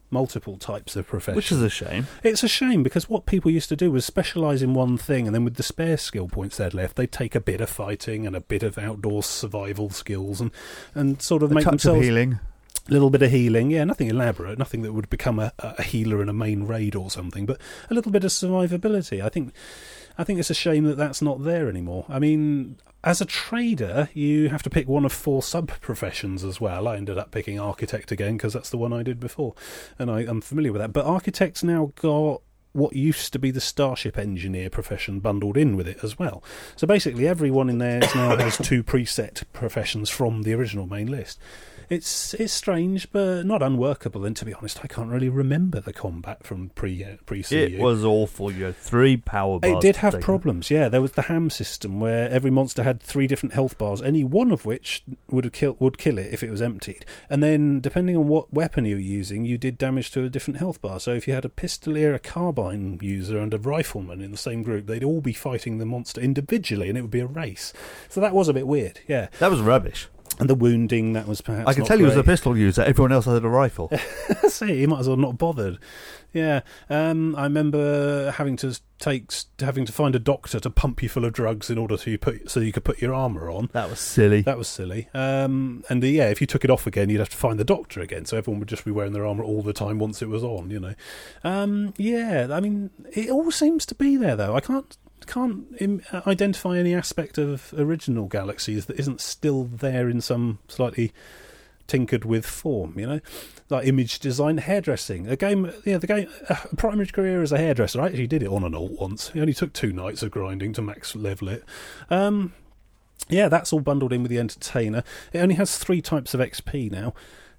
multiple types of professions. Which is a shame. It's a shame, because what people used to do was specialise in one thing, and then with the spare skill points they'd left, they'd take a bit of fighting and a bit of outdoor survival skills and, and sort of A make touch themselves... of healing. A little bit of healing, yeah, nothing elaborate, nothing that would become a, a healer in a main raid or something, but a little bit of survivability. I think I think it's a shame that that's not there anymore. I mean, as a trader, you have to pick one of four sub-professions as well. I ended up picking architect again, because that's the one I did before, and I, I'm familiar with that. But architect's now got what used to be the starship engineer profession bundled in with it as well. So basically everyone in there now has two preset professions from the original main list. It's it's strange, but not unworkable. And to be honest, I can't really remember the combat from pre uh, pre C U. It was awful. You had three power bars. It did have taken. problems. Yeah, there was the ham system where every monster had three different health bars, any one of which would kill would kill it if it was emptied. And then, depending on what weapon you were using, you did damage to a different health bar. So if you had a pistolier, a carbine user, and a rifleman in the same group, they'd all be fighting the monster individually, and it would be a race. So that was a bit weird. Yeah, that was rubbish. And the wounding, that was perhaps I can not tell you great. was a pistol user. Everyone else had a rifle. See, you might as well not bothered. Yeah, um, I remember having to take, having to find a doctor to pump you full of drugs in order to put so you could put your armour on. That was silly. That was silly. Um, and uh, yeah, if you took it off again, you'd have to find the doctor again. So everyone would just be wearing their armour all the time once it was on. You know. Um, yeah, I mean, it all seems to be there though. I can't. can't im- identify any aspect of original Galaxies that isn't still there in some slightly tinkered with form, you know, like image design, hairdressing. A game, yeah, the game, uh, primary career as a hairdresser. I actually did it on and alt once. It only took two nights of grinding to max level it. Um, yeah, that's all bundled in with the entertainer. It only has three types of X P now.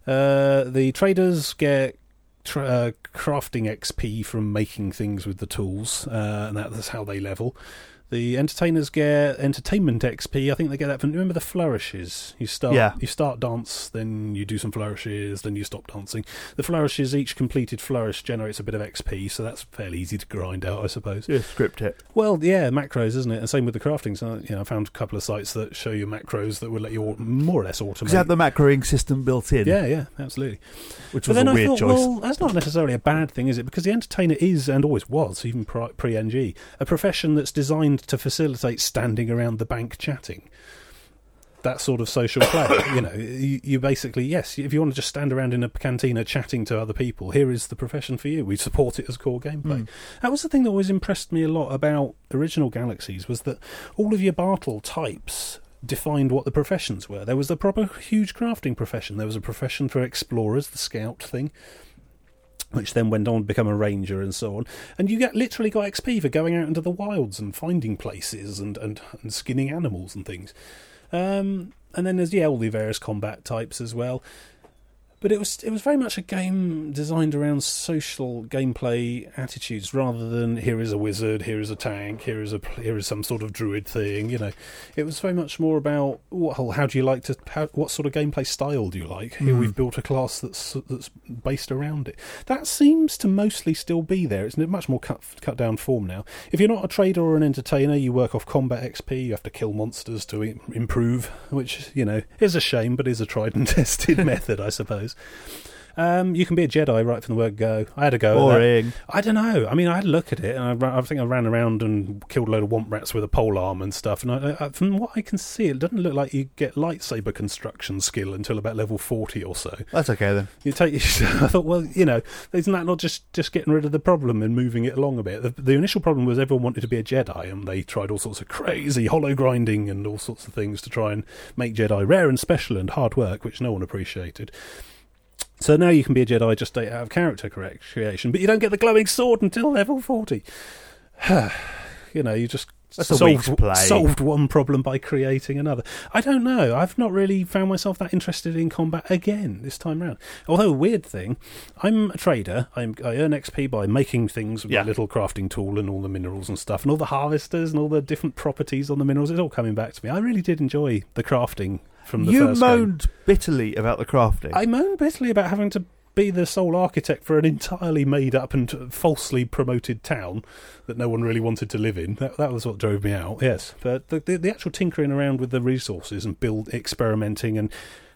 Uh, the traders get Tra- uh, crafting X P from making things with the tools, uh, and that, that's how they level. The entertainers get entertainment X P. I think they get that from, remember the flourishes? You start, yeah. you start dance, then you do some flourishes, then you stop dancing. The flourishes, each completed flourish generates a bit of X P, so that's fairly easy to grind out, I suppose. Yeah, script it. Well, yeah, macros, isn't it? And same with the crafting. So, you know, I found a couple of sites that show you macros that will let you more or less automate. Because you had the macroing system built in. Yeah, yeah, absolutely. Which but was then a I weird thought, choice. well, that's not necessarily a bad thing, is it? Because the entertainer is, and always was, even pre-N G, a profession that's designed to facilitate standing around the bank chatting. That sort of social play. You know, you, you basically, yes, if you want to just stand around in a cantina chatting to other people, here is the profession for you. We support it as core gameplay. Mm. That was the thing that always impressed me a lot about original Galaxies, was that all of your battle types defined what the professions were. There was the proper huge crafting profession. There was a profession for explorers, the scout thing, which then went on to become a ranger and so on. And you get literally got X P for going out into the wilds and finding places and, and, and skinning animals and things. Um, and then there's, yeah, all the various combat types as well. But it was it was very much a game designed around social gameplay attitudes, rather than here is a wizard, here is a tank, here is a here is some sort of druid thing. You know, it was very much more about, well, how do you like to how, what sort of gameplay style do you like? Here Mm. we've built a class that's that's based around it. That seems to mostly still be there. It's in a much more cut cut down form now. If you're not a trader or an entertainer, you work off combat X P. You have to kill monsters to im- improve, which, you know, is a shame, but is a tried and tested method, I suppose. Um, you can be a Jedi right from the word go. I had a go Boring. at that. I don't know. I mean, I had a look at it, and I, ra- I think I ran around and killed a load of womp rats with a pole arm and stuff. And I, I, from what I can see, it doesn't look like you get lightsaber construction skill until about level forty or so. That's okay then. You take. I thought, well, you know, isn't that not just, just getting rid of the problem and moving it along a bit? The, the initial problem was everyone wanted to be a Jedi, and they tried all sorts of crazy hollow grinding and all sorts of things to try and make Jedi rare and special and hard work, which no one appreciated. So now you can be a Jedi just out of character correct creation, but you don't get the glowing sword until level forty. You know, you just That's a solved, week's play. solved one problem by creating another. I don't know. I've not really found myself that interested in combat again this time round. Although, a weird thing, I'm a trader. I'm, I earn X P by making things with Yeah. my little crafting tool and all the minerals and stuff, and all the harvesters and all the different properties on the minerals. It's all coming back to me. I really did enjoy the crafting from the You first game. moaned bitterly about the crafting. I moaned bitterly about having to be the sole architect for an entirely made-up and falsely promoted town that no one really wanted to live in. That, that was what drove me out, yes. But the, the, the actual tinkering around with the resources and build experimenting and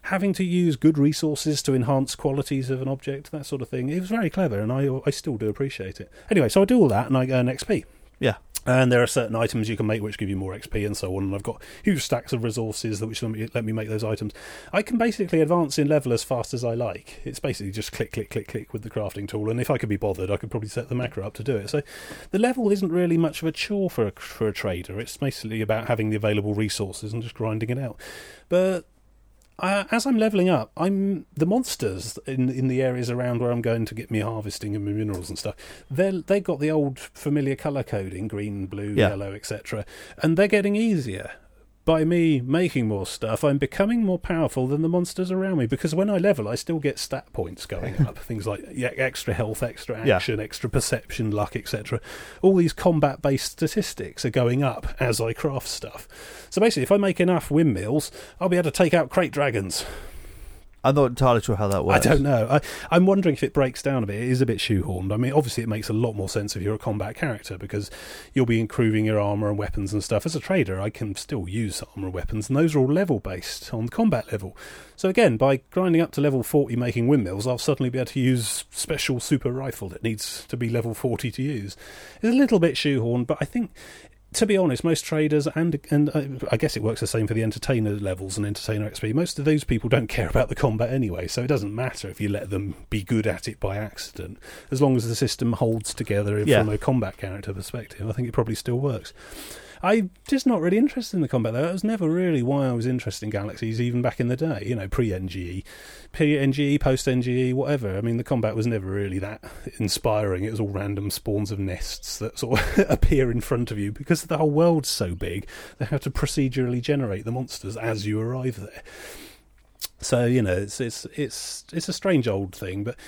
having to use good resources to enhance qualities of an object, that sort of thing. It was very clever, and I I still do appreciate it. Anyway, so I do all that, and I earn X P. Yeah. And there are certain items you can make which give you more X P and so on, and I've got huge stacks of resources that which let me, let me make those items. I can basically advance in level as fast as I like. It's basically just click, click, click, click with the crafting tool, and if I could be bothered, I could probably set the macro up to do it. So the level isn't really much of a chore for a, for a trader. It's basically about having the available resources and just grinding it out. But Uh, as I'm levelling up, I'm the monsters in in the areas around where I'm going to get me harvesting and my minerals and stuff. They they got the old familiar colour coding: green, blue, yeah. yellow, et cetera. And they're getting easier. By me making more stuff, I'm becoming more powerful than the monsters around me, because when I level, I still get stat points going up. Things like yeah, extra health, extra action, yeah. extra perception, luck, et cetera. All these combat-based statistics are going up as I craft stuff. So basically, if I make enough windmills, I'll be able to take out crate dragons. I'm not entirely sure how that works. I don't know. I, I'm wondering if it breaks down a bit. It is a bit shoehorned. I mean, obviously it makes a lot more sense if you're a combat character, because you'll be improving your armour and weapons and stuff. As a trader, I can still use armour and weapons, and those are all level-based on combat level. So again, by grinding up to level forty making windmills, I'll suddenly be able to use special super rifle that needs to be level forty to use. It's a little bit shoehorned, but I think, to be honest, most traders, and and uh, I guess it works the same for the entertainer levels and entertainer X P, most of those people don't care about the combat anyway, so it doesn't matter if you let them be good at it by accident. As long as the system holds together yeah. from a combat character perspective, I think it probably still works. I'm just not really interested in the combat, though. That was never really why I was interested in Galaxies, even back in the day, you know, pre-N G E. Pre-N G E, post-N G E, whatever. I mean, the combat was never really that inspiring. It was all random spawns of nests that sort of appear in front of you. Because the whole world's so big, they have to procedurally generate the monsters as you arrive there. So, you know, it's it's it's it's a strange old thing, but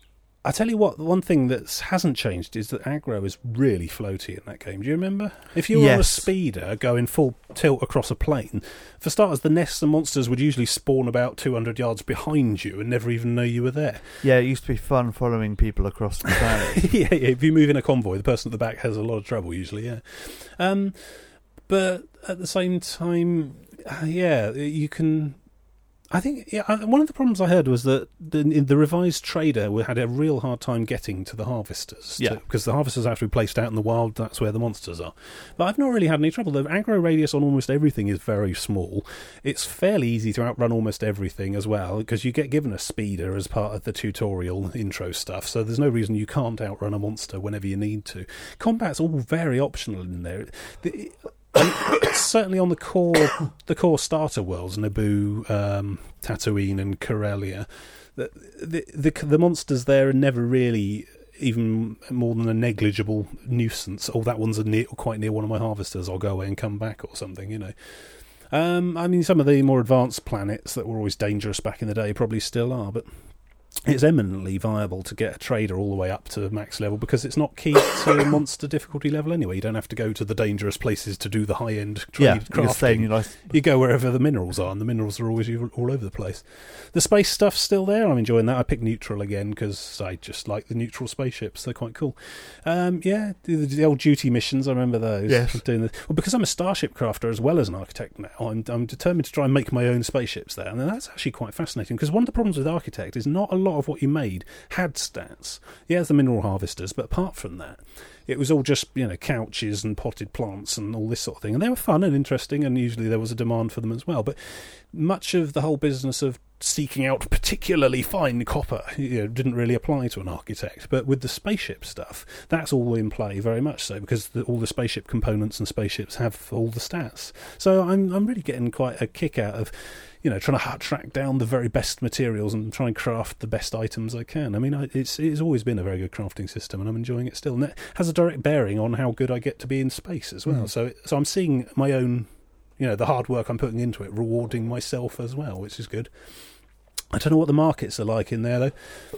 I tell you what, the one thing that hasn't changed is that aggro is really floaty in that game. Do you remember? If you were yes. on a speeder going full tilt across a plane, for starters, the nests and monsters would usually spawn about two hundred yards behind you and never even know you were there. Yeah, it used to be fun following people across the planet. yeah, yeah, if you move in a convoy, the person at the back has a lot of trouble usually, yeah. Um, but at the same time, uh, yeah, you can... I think yeah, one of the problems I heard was that the, the revised trader had a real hard time getting to the harvesters. Yeah. Because the harvesters have to be placed out in the wild, that's where the monsters are. But I've not really had any trouble. The aggro radius on almost everything is very small. It's fairly easy to outrun almost everything as well, because you get given a speeder as part of the tutorial intro stuff, so there's no reason you can't outrun a monster whenever you need to. Combat's all very optional in there. The, certainly on the core the core starter worlds, Naboo, um, Tatooine and Corellia, the, the the the monsters there are never really even more than a negligible nuisance. Oh, that one's a near, quite near one of my harvesters, I'll go away and come back or something, you know. Um, I mean, some of the more advanced planets that were always dangerous back in the day probably still are, but it's eminently viable to get a trader all the way up to max level, because it's not key to monster difficulty level anyway. You don't have to go to the dangerous places to do the high-end trade yeah, crafting. You, nice. you go wherever the minerals are, and the minerals are always all over the place. The space stuff's still there. I'm enjoying that. I picked neutral again because I just like the neutral spaceships. They're quite cool. Um, yeah, the, the old duty missions, I remember those. Yes. Doing the, well, because I'm a starship crafter as well as an architect now, I'm, I'm determined to try and make my own spaceships there, and that's actually quite fascinating, because one of the problems with architect is not a lot of what you made had stats. Yeah, the mineral harvesters, but apart from that, it was all just, you know, couches and potted plants and all this sort of thing. And they were fun and interesting, and usually there was a demand for them as well. But much of the whole business of seeking out particularly fine copper, you know, didn't really apply to an architect. But with the spaceship stuff, that's all in play very much so, because the, all the spaceship components and spaceships have all the stats. So I'm I'm really getting quite a kick out of, you know, trying to track down the very best materials and try and craft the best items I can. I mean, I, it's it's always been a very good crafting system, and I'm enjoying it still. And it has a direct bearing on how good I get to be in space as well. Mm. So so I'm seeing my own, you know, the hard work I'm putting into it, rewarding myself as well, which is good. I don't know what the markets are like in there, though.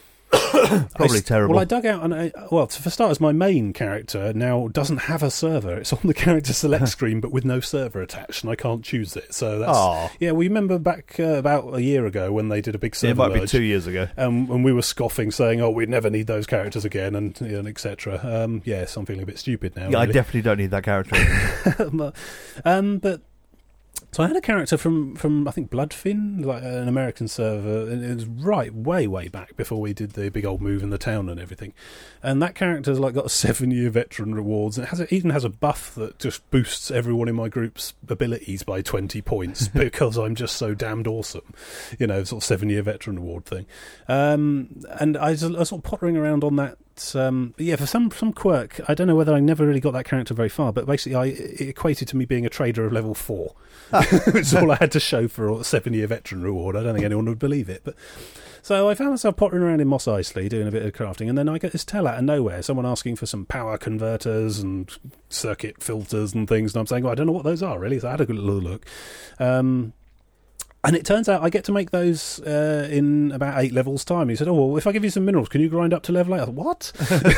Probably I, terrible. Well, I dug out, and I, well, for starters, my main character now doesn't have a server. It's on the character select screen, but with no server attached, and I can't choose it. So that's Aww. yeah. We remember back uh, about a year ago when they did a big server. It might merge, be two years ago, um, and we were scoffing, saying, "Oh, we'd never need those characters again," and, and et cetera. Um, yes, I'm feeling a bit stupid now. Yeah, really. I definitely don't need that character. um, but. So I had a character from, from I think Bloodfin, like an American server, and it was right way way back before we did the big old move in the town and everything. And that character's like got a seven year veteran rewards, and it has a, even has a buff that just boosts everyone in my group's abilities by twenty points because I'm just so damned awesome, you know, sort of seven year veteran reward thing. Um, and I was, I was sort of pottering around on that. Um, yeah, for some some quirk, I don't know whether I never really got that character very far, but basically I, it equated to me being a trader of level four. It's all I had to show for a seven-year veteran reward. I don't think anyone would believe it. But so I found myself pottering around in Mos Eisley doing a bit of crafting, and then I get this tell out of nowhere, someone asking for some power converters and circuit filters and things, and I'm saying, well, I don't know what those are, really, so I had a good little look. Um... And it turns out I get to make those uh, in about eight levels' time. He said, oh, well, if I give you some minerals, can you grind up to level eight? I thought, what?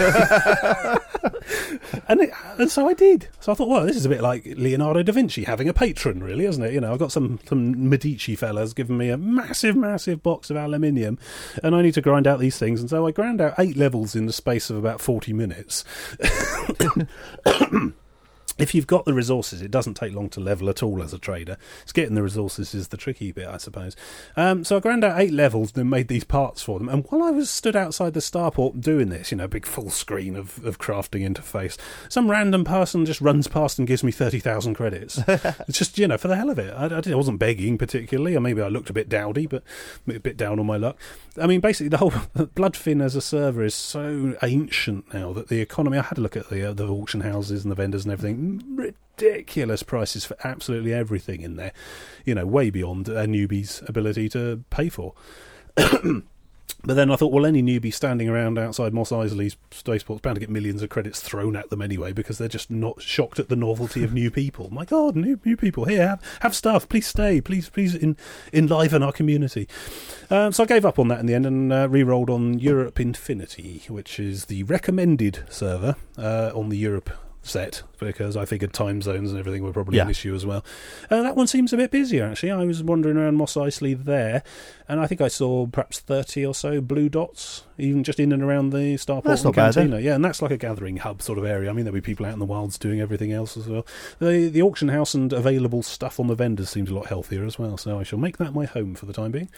and, it, and so I did. So I thought, well, this is a bit like Leonardo da Vinci having a patron, really, isn't it? You know, I've got some, some Medici fellas giving me a massive, massive box of aluminium, and I need to grind out these things. And so I ground out eight levels in the space of about forty minutes. If you've got the resources, it doesn't take long to level at all as a trader. It's getting the resources is the tricky bit, I suppose. Um, so I ground out eight levels and then made these parts for them. And while I was stood outside the starport doing this, you know, big full screen of, of crafting interface, some random person just runs past and gives me thirty thousand credits. It's just, you know, for the hell of it. I, I, I wasn't begging particularly, or maybe I looked a bit dowdy, but a bit down on my luck. I mean, basically, the whole Bloodfin as a server is so ancient now that the economy, I had a look at the, uh, the auction houses and the vendors and everything, ridiculous prices for absolutely everything in there, you know, way beyond a newbie's ability to pay for. But then I thought, well, any newbie standing around outside Mos Eisley's spaceport's bound to get millions of credits thrown at them anyway, because they're just not shocked at the novelty of new people. My God, new new people, here, have, have stuff, please stay, please please in, enliven our community. Um, so I gave up on that in the end and uh, re-rolled on Europe Infinity, which is the recommended server uh, on the Europe set, because I figured time zones and everything were probably yeah. an issue as well. Uh, that one seems a bit busier, actually. I was wandering around Mos Eisley there, and I think I saw perhaps thirty or so blue dots, even just in and around the Starport that's and not Cantina. bad, yeah, and that's like a gathering hub sort of area. I mean, there'll be people out in the wilds doing everything else as well. The, the auction house and available stuff on the vendors seems a lot healthier as well, so I shall make that my home for the time being.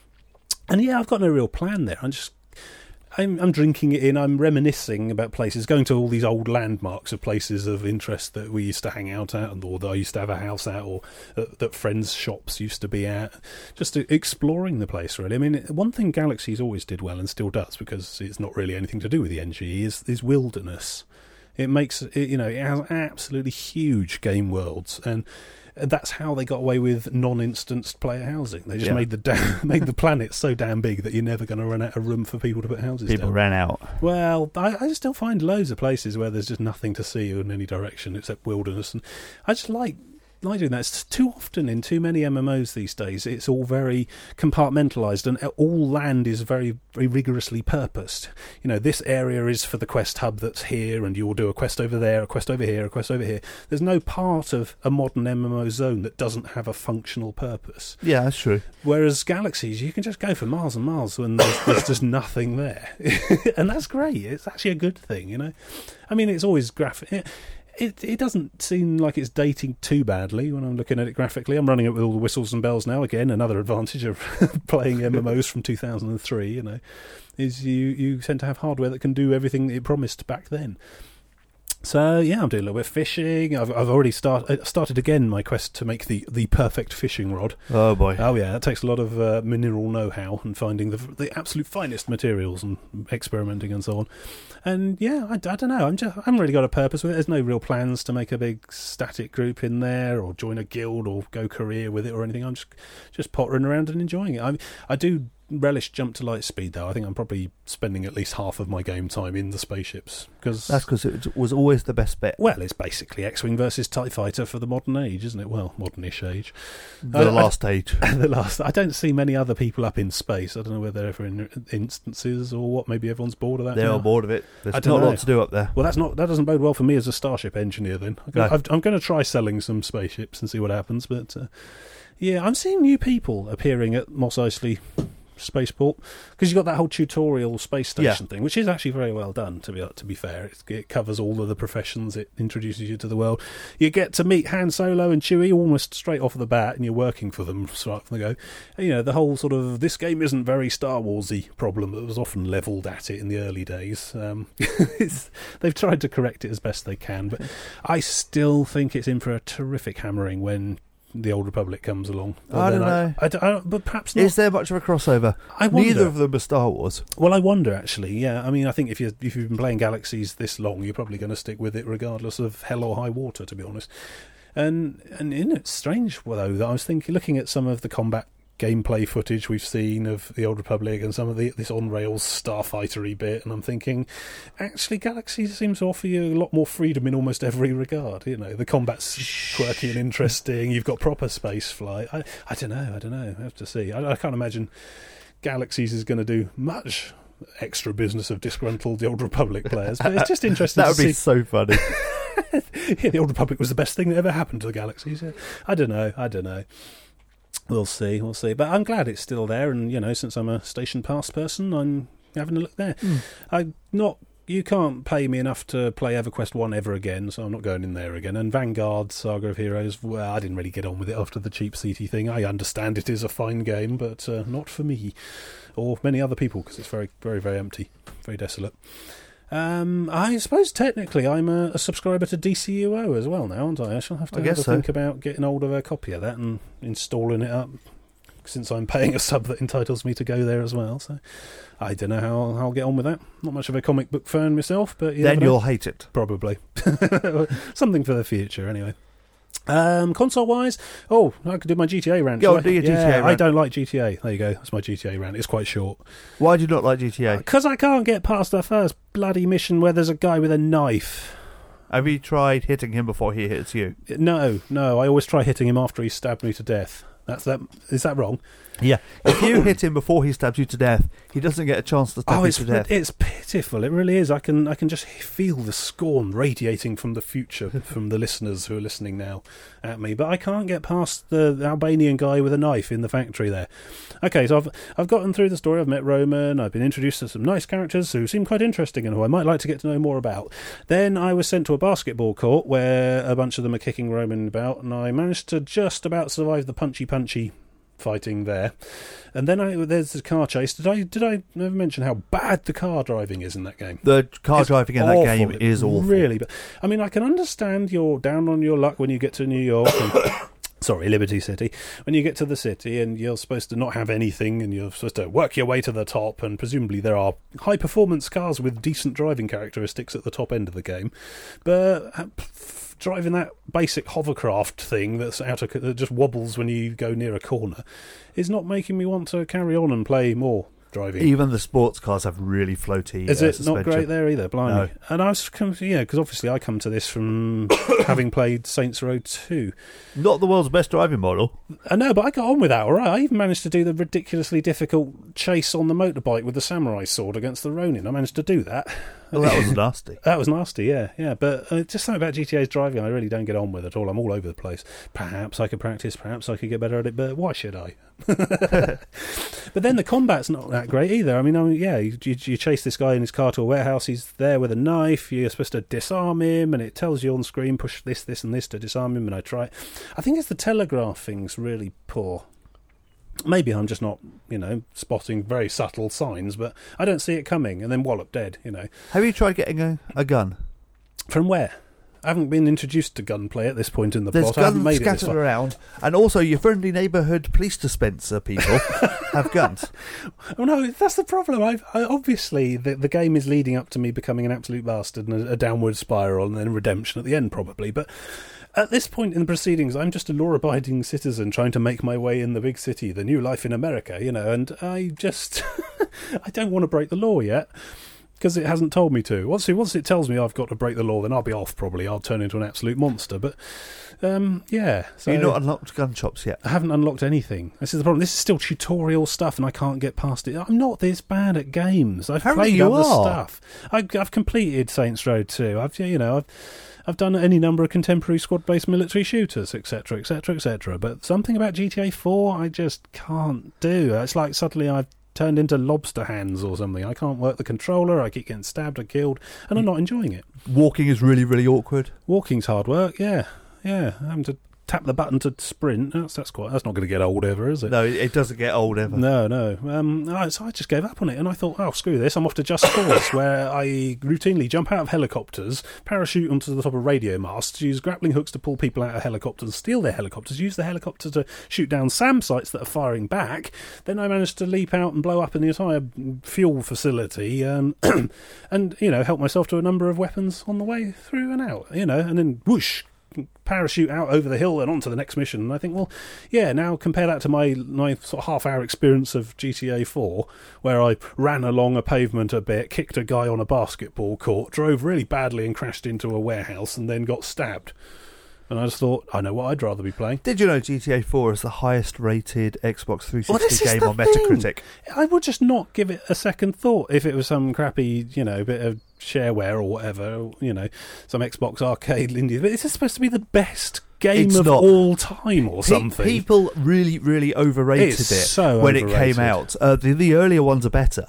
And yeah, I've got no real plan there. I'm just I'm, I'm drinking it in, I'm reminiscing about places, going to all these old landmarks of places of interest that we used to hang out at, or that I used to have a house at, or uh, that friends' shops used to be at, just exploring the place, really. I mean, one thing Galaxies always did well, and still does, because it's not really anything to do with the N G E, is, is wilderness. It makes, it, you know, it has absolutely huge game worlds, and that's how they got away with non-instanced player housing. They just yeah. made the da- made the planet so damn big that you're never going to run out of room for people to put houses people down. ran out. Well, I, I still find loads of places where there's just nothing to see in any direction except wilderness, and I just like like doing that. It's too often in too many M M Os these days. It's all very compartmentalised, and all land is very, very rigorously purposed. You know, this area is for the quest hub that's here, and you'll do a quest over there, a quest over here, a quest over here. There's no part of a modern M M O zone that doesn't have a functional purpose. Yeah, that's true. Whereas Galaxies, you can just go for miles and miles when there's, there's just nothing there. And that's great. It's actually a good thing, you know. I mean, it's always graphic. It, It it doesn't seem like it's dating too badly when I'm looking at it graphically. I'm running it with all the whistles and bells now. Again, another advantage of playing M M Os from two thousand three, you know, is you, you tend to have hardware that can do everything that it promised back then. So, yeah, I'm doing a little bit of fishing. I've I've already start, started again my quest to make the, the perfect fishing rod. Oh, boy. Oh, yeah, that takes a lot of uh, mineral know-how and finding the the absolute finest materials and experimenting and so on. And, yeah, I, I don't know. I'm just, I haven't really got a purpose with it. There's no real plans to make a big static group in there or join a guild or go career with it or anything. I'm just just pottering around and enjoying it. I I do relish jump to light speed, though. I think I'm probably spending at least half of my game time in the spaceships. Cause, That's because it was always the best bet. Well, it's basically X-Wing versus TIE Fighter for the modern age, isn't it? Well, modernish age. The uh, last I, age. the last. I don't see many other people up in space. I don't know whether they're ever in instances or what. Maybe everyone's bored of that. They're now. all bored of it. There's I not don't a know. lot to do up there. Well, that's not. That doesn't bode well for me as a Starship engineer, then. I'm going, No. I'm going to try selling some spaceships and see what happens, but... Uh, yeah, I'm seeing new people appearing at Mos Eisley spaceport, because you've got that whole tutorial space station Yeah. thing, which is actually very well done, to be to be fair. It's, it covers all of the professions, it introduces you to the world. You get to meet Han Solo and Chewie almost straight off the bat, and you're working for them right from the go. And, you know, the whole sort of, this game isn't very Star Warsy problem that was often levelled at it in the early days. Um, it's, they've tried to correct it as best they can, but I still think it's in for a terrific hammering when the Old Republic comes along. But I don't then know. I, I don't- I don't- but perhaps not. Is there much of a crossover? I wonder. Neither of them are Star Wars. Well, I wonder, actually, yeah. I mean, I think if, you, if you've been playing Galaxies this long, you're probably going to stick with it regardless of hell or high water, to be honest. And and in it's strange, though, that I was thinking, looking at some of the combat gameplay footage we've seen of the Old Republic and some of the this on-rails starfightery bit, and I'm thinking, actually, Galaxies seems to offer you a lot more freedom in almost every regard. You know, the combat's quirky and interesting. You've got proper space flight. I, I don't know, I don't know. I have to see. I, I can't imagine Galaxies is going to do much extra business of disgruntled the Old Republic players, but it's just interesting That would to be see. so funny. Yeah, the Old Republic was the best thing that ever happened to the Galaxies. Yeah. I don't know, I don't know. We'll see, we'll see. But I'm glad it's still there, and, you know, since I'm a Station Pass person, I'm having a look there. Mm. I'm not... You can't pay me enough to play EverQuest one ever again, so I'm not going in there again. And Vanguard, Saga of Heroes, well, I didn't really get on with it after the cheap seaty thing. I understand it is a fine game, but uh, not for me, or many other people, because it's very, very, very empty, very desolate. Um, I suppose technically I'm a, a subscriber to D C U O as well now, aren't I? I shall have to I have guess a so. think about getting hold of a copy of that and installing it up, since I'm paying a sub that entitles me to go there as well. So I don't know how I'll get on with that. Not much of a comic book fan myself, but you Then never know. you'll hate it. Probably. Something for the future, anyway. Um, console-wise, oh, I could do my G T A rant. Go shall on, I? do your G T A Yeah, I rant. don't like G T A. There you go. That's my G T A rant. It's quite short. Why do you not like G T A? Because I can't get past the first bloody mission where there's a guy with a knife. Have you tried hitting him before he hits you? No, no. I always try hitting him after he stabbed me to death. That's that. Is that wrong? Yeah. If you hit him before he stabs you to death, he doesn't get a chance to stab Oh, you it's to death. it's pitiful. It really is. I can I can just feel the scorn radiating from the future from the listeners who are listening now at me. But I can't get past the Albanian guy with a knife in the factory there. Okay, so I've I've gotten through the story. I've met Roman. I've been introduced to some nice characters who seem quite interesting and who I might like to get to know more about. Then I was sent to a basketball court where a bunch of them are kicking Roman about, and I managed to just about survive the punchy punchy fighting there. And then I, there's the car chase. Did I did I never mention how bad the car driving is in that game? The car It's driving in awful. that game is awful. Really, but I mean, I can understand you're down on your luck when you get to New York. And, sorry, Liberty City. When you get to the city and you're supposed to not have anything and you're supposed to work your way to the top, and presumably there are high-performance cars with decent driving characteristics at the top end of the game. But uh, pff, driving that basic hovercraft thing that's out of, that just wobbles when you go near a corner is not making me want to carry on and play more driving. Even the sports cars have really floaty Is uh, it suspension. not great there either? Blimey. No. And I was, com- yeah, because obviously I come to this from having played Saints Row two. Not the world's best driving model. I know, but I got on with that all right. I even managed to do the ridiculously difficult chase on the motorbike with the samurai sword against the Ronin. I managed to do that. Well, that was nasty. That was nasty, yeah, yeah. But uh, just something about G T A's driving I really don't get on with at all. I'm all over the place. Perhaps I could practice, perhaps I could get better at it, but why should I? But then the combat's not that great either. I mean, I mean yeah, you, you, you chase this guy in his car to a warehouse, he's there with a knife, you're supposed to disarm him, and it tells you on screen, push this, this and this to disarm him, and I try. I think it's the telegraphing's really poor. Maybe I'm just not, you know, spotting very subtle signs, but I don't see it coming, and then wallop dead, you know. Have you tried getting a, a gun? From where? I haven't been introduced to gunplay at this point in the There's plot. I haven't guns made it this scattered far. around, and also your friendly neighbourhood police dispenser people have guns. Oh no, that's the problem. I've, I obviously the, the game is leading up to me becoming an absolute bastard and a, a downward spiral, and then redemption at the end probably. But at this point in the proceedings, I'm just a law-abiding citizen trying to make my way in the big city, the new life in America, you know. And I just I don't want to break the law yet, because it hasn't told me to. Once it, once it tells me I've got to break the law, then I'll be off probably. I'll turn into an absolute monster. But, um, yeah. So You've not unlocked gun shops yet. I haven't unlocked anything. This is the problem. This is still tutorial stuff, and I can't get past it. I'm not this bad at games. I've Apparently played you other are. stuff. I've, I've completed Saints Row two. I've, you know, I've, I've done any number of contemporary squad-based military shooters, et cetera, et cetera, et cetera. But something about G T A four, I just can't do. It's like suddenly I've turned into lobster hands or something. I can't work the controller. I keep getting stabbed or killed, and I'm not enjoying it. Walking is really, really awkward. Walking's hard work. Yeah, yeah. Having to tap the button to sprint. That's that's quite. That's not going to get old ever, is it? No, it, it doesn't get old ever. No, no. Um, I- so I just gave up on it, and I thought, oh, screw this. I'm off to Just Cause, where I routinely jump out of helicopters, parachute onto the top of radio masts, use grappling hooks to pull people out of helicopters, steal their helicopters, use the helicopter to shoot down SAM sites that are firing back. Then I managed to leap out and blow up in the entire fuel facility, um, and you know, help myself to a number of weapons on the way through and out. You know, and then whoosh. Parachute out over the hill and onto the next mission. And I think, well, yeah, now compare that to my, my sort of half-hour experience of G T A four, where I ran along a pavement a bit, kicked a guy on a basketball court, drove really badly and crashed into a warehouse, and then got stabbed. And I just thought, I know what I'd rather be playing. Did you know G T A four is the highest-rated Xbox three sixty Well, this is game the on Metacritic? thing. I would just not give it a second thought if it was some crappy, you know, bit of shareware or whatever, you know, some Xbox arcade indie. But it's supposed to be the best game It's of not. all time or Pe- something. People really, really overrated It's it so when it overrated. came out. Uh, the, the earlier ones are better.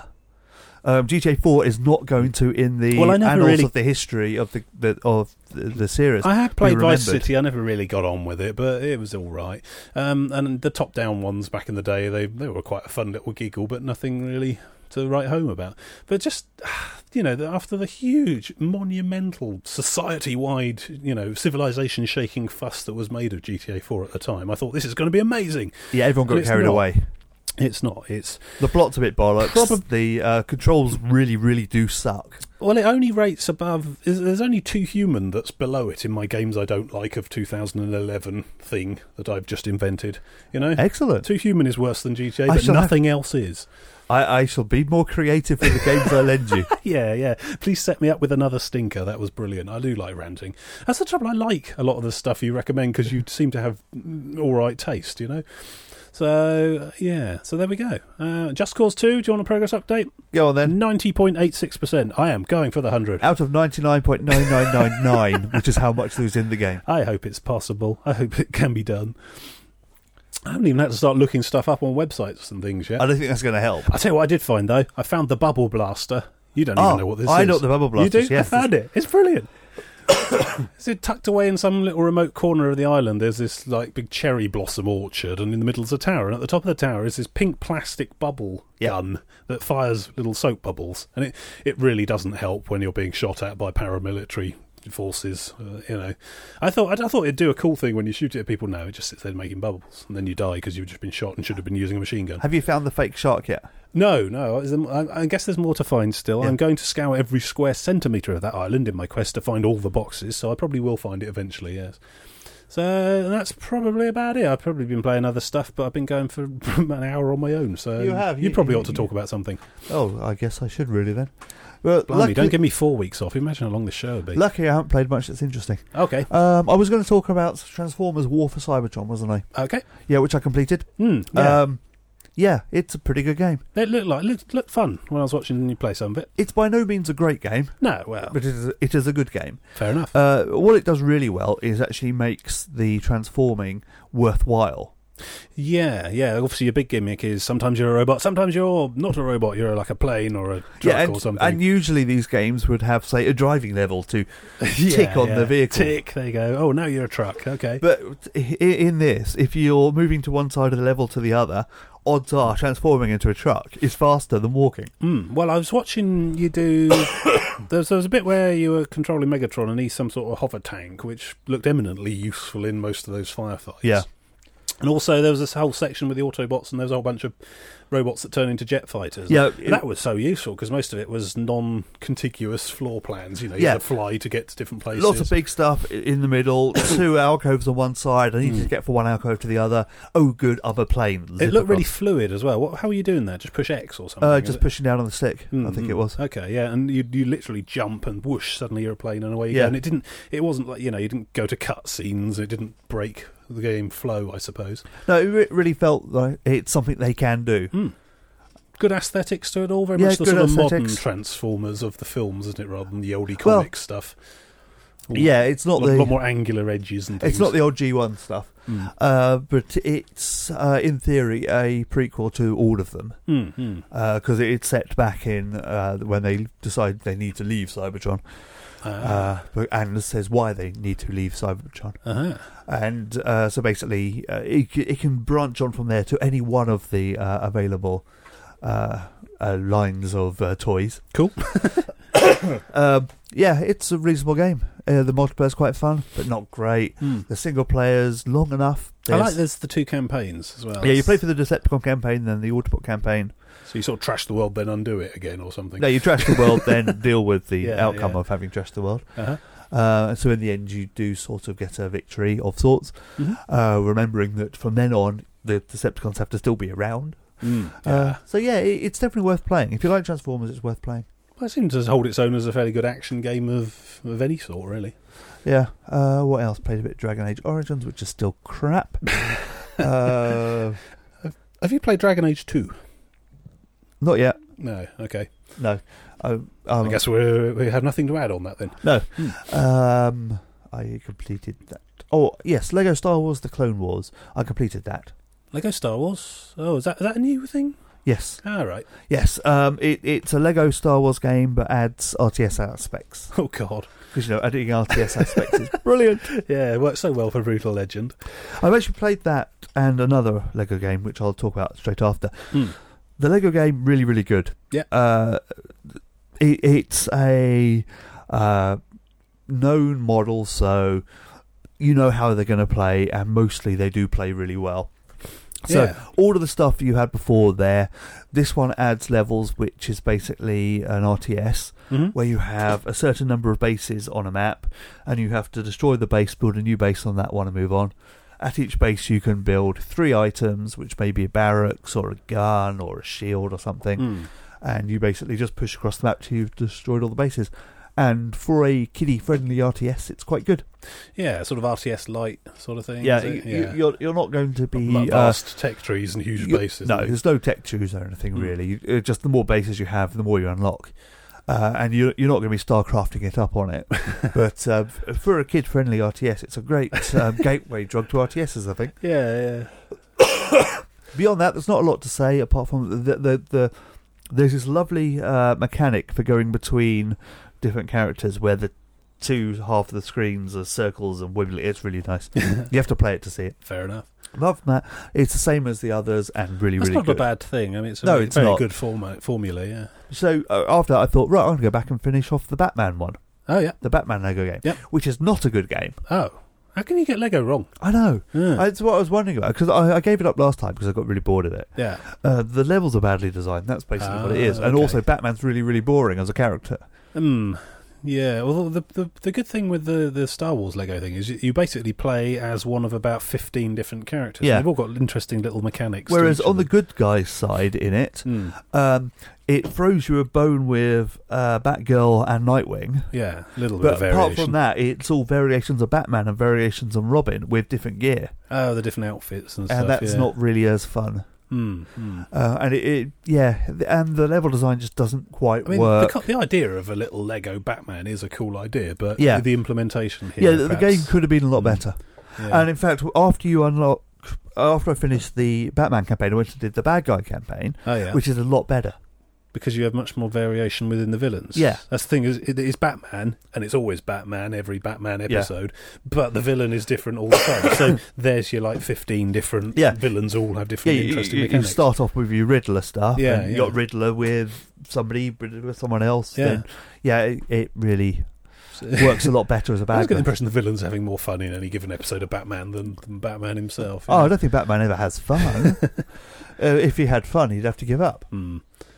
Um, G T A four is not going to, in the Well, I never annals really- of the history of the, the of the, the series. I had played be Vice remembered. City. I never really got on with it, but it was all right. Um, and the top-down ones back in the day, they they were quite a fun little giggle, but nothing really to write home about. But just, you know, after the huge, monumental, society-wide, you know, civilization-shaking fuss that was made of G T A four at the time, I thought this is going to be amazing. Yeah, everyone But got it's carried not. away. It's not. It's The plot's a bit bollocks. Probab- the uh, controls really, really do suck. well, it only rates above. is- There's only Too Human that's below it in my games I don't like of two thousand eleven thing that I've just invented. You know, Excellent. Too Human is worse than G T A, I but shall have- nothing else is. I, I shall be more creative with the games I lend you. Yeah, yeah. Please set me up with another stinker. That was brilliant. I do like ranting. That's the trouble. I like a lot of the stuff you recommend because you seem to have mm, all right taste, you know? So, uh, yeah. So there we go. Uh, Just Cause two, do you want a progress update? Go on then. ninety point eight six percent. I am going for the one hundred. Out of ninety-nine point nine nine nine nine, which is how much there was in the game. I hope it's possible. I hope it can be done. I haven't even had to start looking stuff up on websites and things yet. I don't think that's going to help. I'll tell you what I did find, though. I found the Bubble Blaster. You don't even Oh, know what this I is. know what the Bubble Blaster You is, do? yes. I found it. It's brilliant. Is it tucked away in some little remote corner of the island? There's this like big cherry blossom orchard, and in the middle is a tower. And at the top of the tower is this pink plastic bubble Yep. gun that fires little soap bubbles. And it, it really doesn't help when you're being shot at by paramilitary forces. Uh, you know, I thought I, I thought it'd do a cool thing when you shoot it at people. No, it just sits there making bubbles, and then you die because you've just been shot and should have been using a machine gun. Have you found the fake shark yet? No, no. is there- I I guess there's more to find still. Yeah. I'm going to scour every square centimetre of that island in my quest to find all the boxes, so I probably will find it eventually, yes. So that's probably about it. I've probably been playing other stuff, but I've been going for an hour on my own, so You have, you you- probably you- ought to talk about something. Oh, I guess I should really then. Well, Blimey, luckily, don't give me four weeks off. Imagine how long this show would be. luckily I haven't played much that's interesting. Okay, Um, I was going to talk about Transformers War for Cybertron, wasn't I? okay. Yeah, which I completed. Hmm, yeah. Um, yeah, it's a pretty good game. it looked like it looked, looked fun when I was watching you play some of it. It's by no means a great game, No, well, but it is a, it is a good game. fair enough. Uh, what it does really well is actually makes the transforming worthwhile. Yeah, yeah. Obviously, your big gimmick is sometimes you're a robot, sometimes you're not a robot. You're like a plane or a truck Yeah, and, or something. and usually these games would have, say, a driving level to Yeah, tick on yeah. the vehicle. Tick. There you go. Oh, now you're a truck. Okay. But i- in this, if you're moving to one side of the level to the other, odds are transforming into a truck is faster than walking. Mm. Well, I was watching you do. There was, there was a bit where you were controlling Megatron and he's some sort of hover tank, which looked eminently useful in most of those firefights. Yeah. And also, there was this whole section with the Autobots, and there was a whole bunch of robots that turn into jet fighters. Yeah, And that was so useful because most of it was non-contiguous floor plans. You know, you Yeah. had to fly to get to different places. Lots of big stuff i- in the middle, two alcoves on one side, I need to Mm. get from one alcove to the other. Oh, good, other plane. It Zip looked really across. fluid as well. What, how are you doing there? Just push X or something? Uh, is just it? pushing down on the stick, I Mm, think mm. it was. Okay, yeah, and you you literally jump and whoosh, suddenly you're a plane and away you Yeah. go. And it didn't. It wasn't like, you know, you didn't go to cut scenes. It didn't break the game flow, I suppose. No, it re- really felt like it's something they can do. Mm. Good aesthetics to it all. Very Yeah, much the good sort of modern aesthetics. Transformers of the films, isn't it, rather than the oldie Well, comic stuff. Yeah, it's not a lot, the lot more angular edges and things. it's not the old G one stuff, Mm. uh, but it's uh, in theory a prequel to all of them Mm, mm. because it's set back in uh, when they decide they need to leave Cybertron, Uh, uh, but- and says why they need to leave Cybertron. uh-huh. And uh, so basically, uh, it, c- it can branch on from there to any one of the uh, available uh, uh, lines of uh, toys. Cool. um, yeah, it's a reasonable game. Uh, the multiplayer's quite fun, but not great. Mm. The single player's long enough. I like There's- there's the two campaigns as well. Yeah, you play for the Decepticon campaign, then the Autobot campaign. So you sort of trash the world, then undo it again or something. No, you trash the world, then deal with the Yeah, outcome yeah. of having trashed the world. Uh-huh. Uh, so in the end, you do sort of get a victory of sorts, Mhm. uh, remembering that from then on, the Decepticons have to still be around. Mm, yeah. Uh, so yeah, it, it's definitely worth playing. If you like Transformers, it's worth playing. Well, it seems to hold its own as a fairly good action game of, of any sort, really. Yeah. Uh, what else? Played a bit of Dragon Age Origins, which is still crap. uh, Have you played Dragon Age two? not yet. No. Okay. No. I, um, I guess we we have nothing to add on that then. No. Hmm. Um, I completed that. Oh, yes, Lego Star Wars The Clone Wars. I completed that. Lego Star Wars. Oh, is that is that a new thing? Yes. Ah, right. Yes. Um, it, it's a Lego Star Wars game, but adds R T S aspects. Oh God. Because, you know, adding R T S aspects is brilliant. Yeah, it works so well for Brutal Legend. I've actually played that and another Lego game, which I'll talk about straight after. Hmm. The Lego game, really, really good. Yeah. Uh, it, it's a uh, known model, so you know how they're going to play, and mostly they do play really well. So Yeah. all of the stuff you had before there, this one adds levels, which is basically an R T S, Mhm. where you have a certain number of bases on a map, and you have to destroy the base, build a new base on that one, and move on. At each base, you can build three items, which may be a barracks or a gun or a shield or something, Mm. and you basically just push across the map till you've destroyed all the bases. And for a kiddie-friendly R T S, it's quite good. Yeah, sort of R T S light sort of thing. Yeah, is it? you, you- you're you're not going to be Like uh, vast tech trees and huge you- bases. No, and things. there's no tech trees or anything Mm. really. You, uh, just the more bases you have, the more you unlock. Uh, and you, you're not going to be StarCrafting it up on it. But uh, f- for a kid-friendly R T S, it's a great um, gateway drug to R T Ss, I think. Yeah, yeah. Beyond that, there's not a lot to say apart from the the, the there's this lovely uh, mechanic for going between different characters where the two half of the screens are circles and wibbly. It's really nice. You have to play it to see it. Fair enough. Apart from that, it's the same as the others and really, That's really not good. a bad thing. I mean, it's a No, very, it's very not. good forma- formula, yeah. So uh, after that, I thought, right, I'm going to go back and finish off the Batman one, Oh, yeah. the Batman Lego game, Yep. which is not a good game. Oh. How can you get Lego wrong? I know. Yeah. That's what I was wondering about because I, I gave it up last time because I got really bored of it. yeah. Uh, the levels are badly designed. That's basically what it Ah, is. And okay. also, Batman's really, really boring as a character. Hmm. Yeah, well, the, the the good thing with the, the Star Wars Lego thing is you, you basically play as one of about fifteen different characters. Yeah. They've all got interesting little mechanics. to Whereas each on of the them. good guys' side in it, Hmm. um, it throws you a bone with uh, Batgirl and Nightwing. Yeah, a little bit But of apart variation. from that, it's all variations of Batman and variations on Robin with different gear. Oh, the different outfits and, And stuff. that's yeah. not really as fun. Hmm. hmm. Uh, and it, it, yeah, th- and the level design just doesn't quite I mean, the, work. co- the idea of a little Lego Batman is a cool idea, but Yeah. the implementation yeah, here. the, the perhaps- game could have been a lot Mm. better. Yeah. And in fact, after you unlock, after I finished the Batman campaign, I went and did the bad guy campaign, oh, yeah. which is a lot better. Because you have much more variation within the villains. Yeah. That's the thing, is it is Batman, and it's always Batman every Batman episode, but the villain is different all the time. So there's your, like, fifteen different Yeah. villains, all have Yeah, different you, interesting you, you mechanics. start off with your Riddler stuff, Yeah, and you yeah. got Riddler with somebody, with someone else. Yeah. Then, yeah, it, it really works a lot better as a I always bad get the guy. impression the villain's having more fun in any given episode of Batman than, than Batman himself. Oh, I don't think Batman ever has fun. uh, if he had fun, he'd have to give up. Hmm.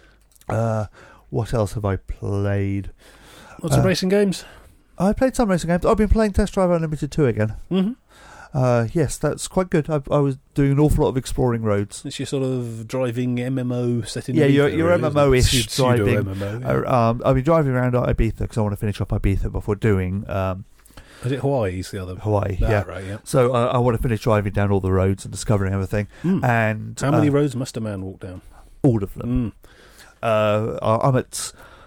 Uh, what else have I played? Lots of Uh, racing games? I played some racing games. I've been playing Test Drive Unlimited two again. Mm-hmm. Uh, yes, that's quite good. I, I was doing an awful lot of exploring roads. It's your sort of driving M M O set in Yeah, your- Ibiza, your really, isn't it? MMO-ish Pseudo driving. M M O. Yeah. Uh, um, I've been driving around Ibiza because I want to finish up Ibiza before doing um, Is it Hawaii's the other? Hawaii. Ah, yeah. right, yeah. So uh, I want to finish driving down all the roads and discovering everything. Hmm. And How many uh, roads must a man walk down? all of them. Mm. Uh, I- I'm at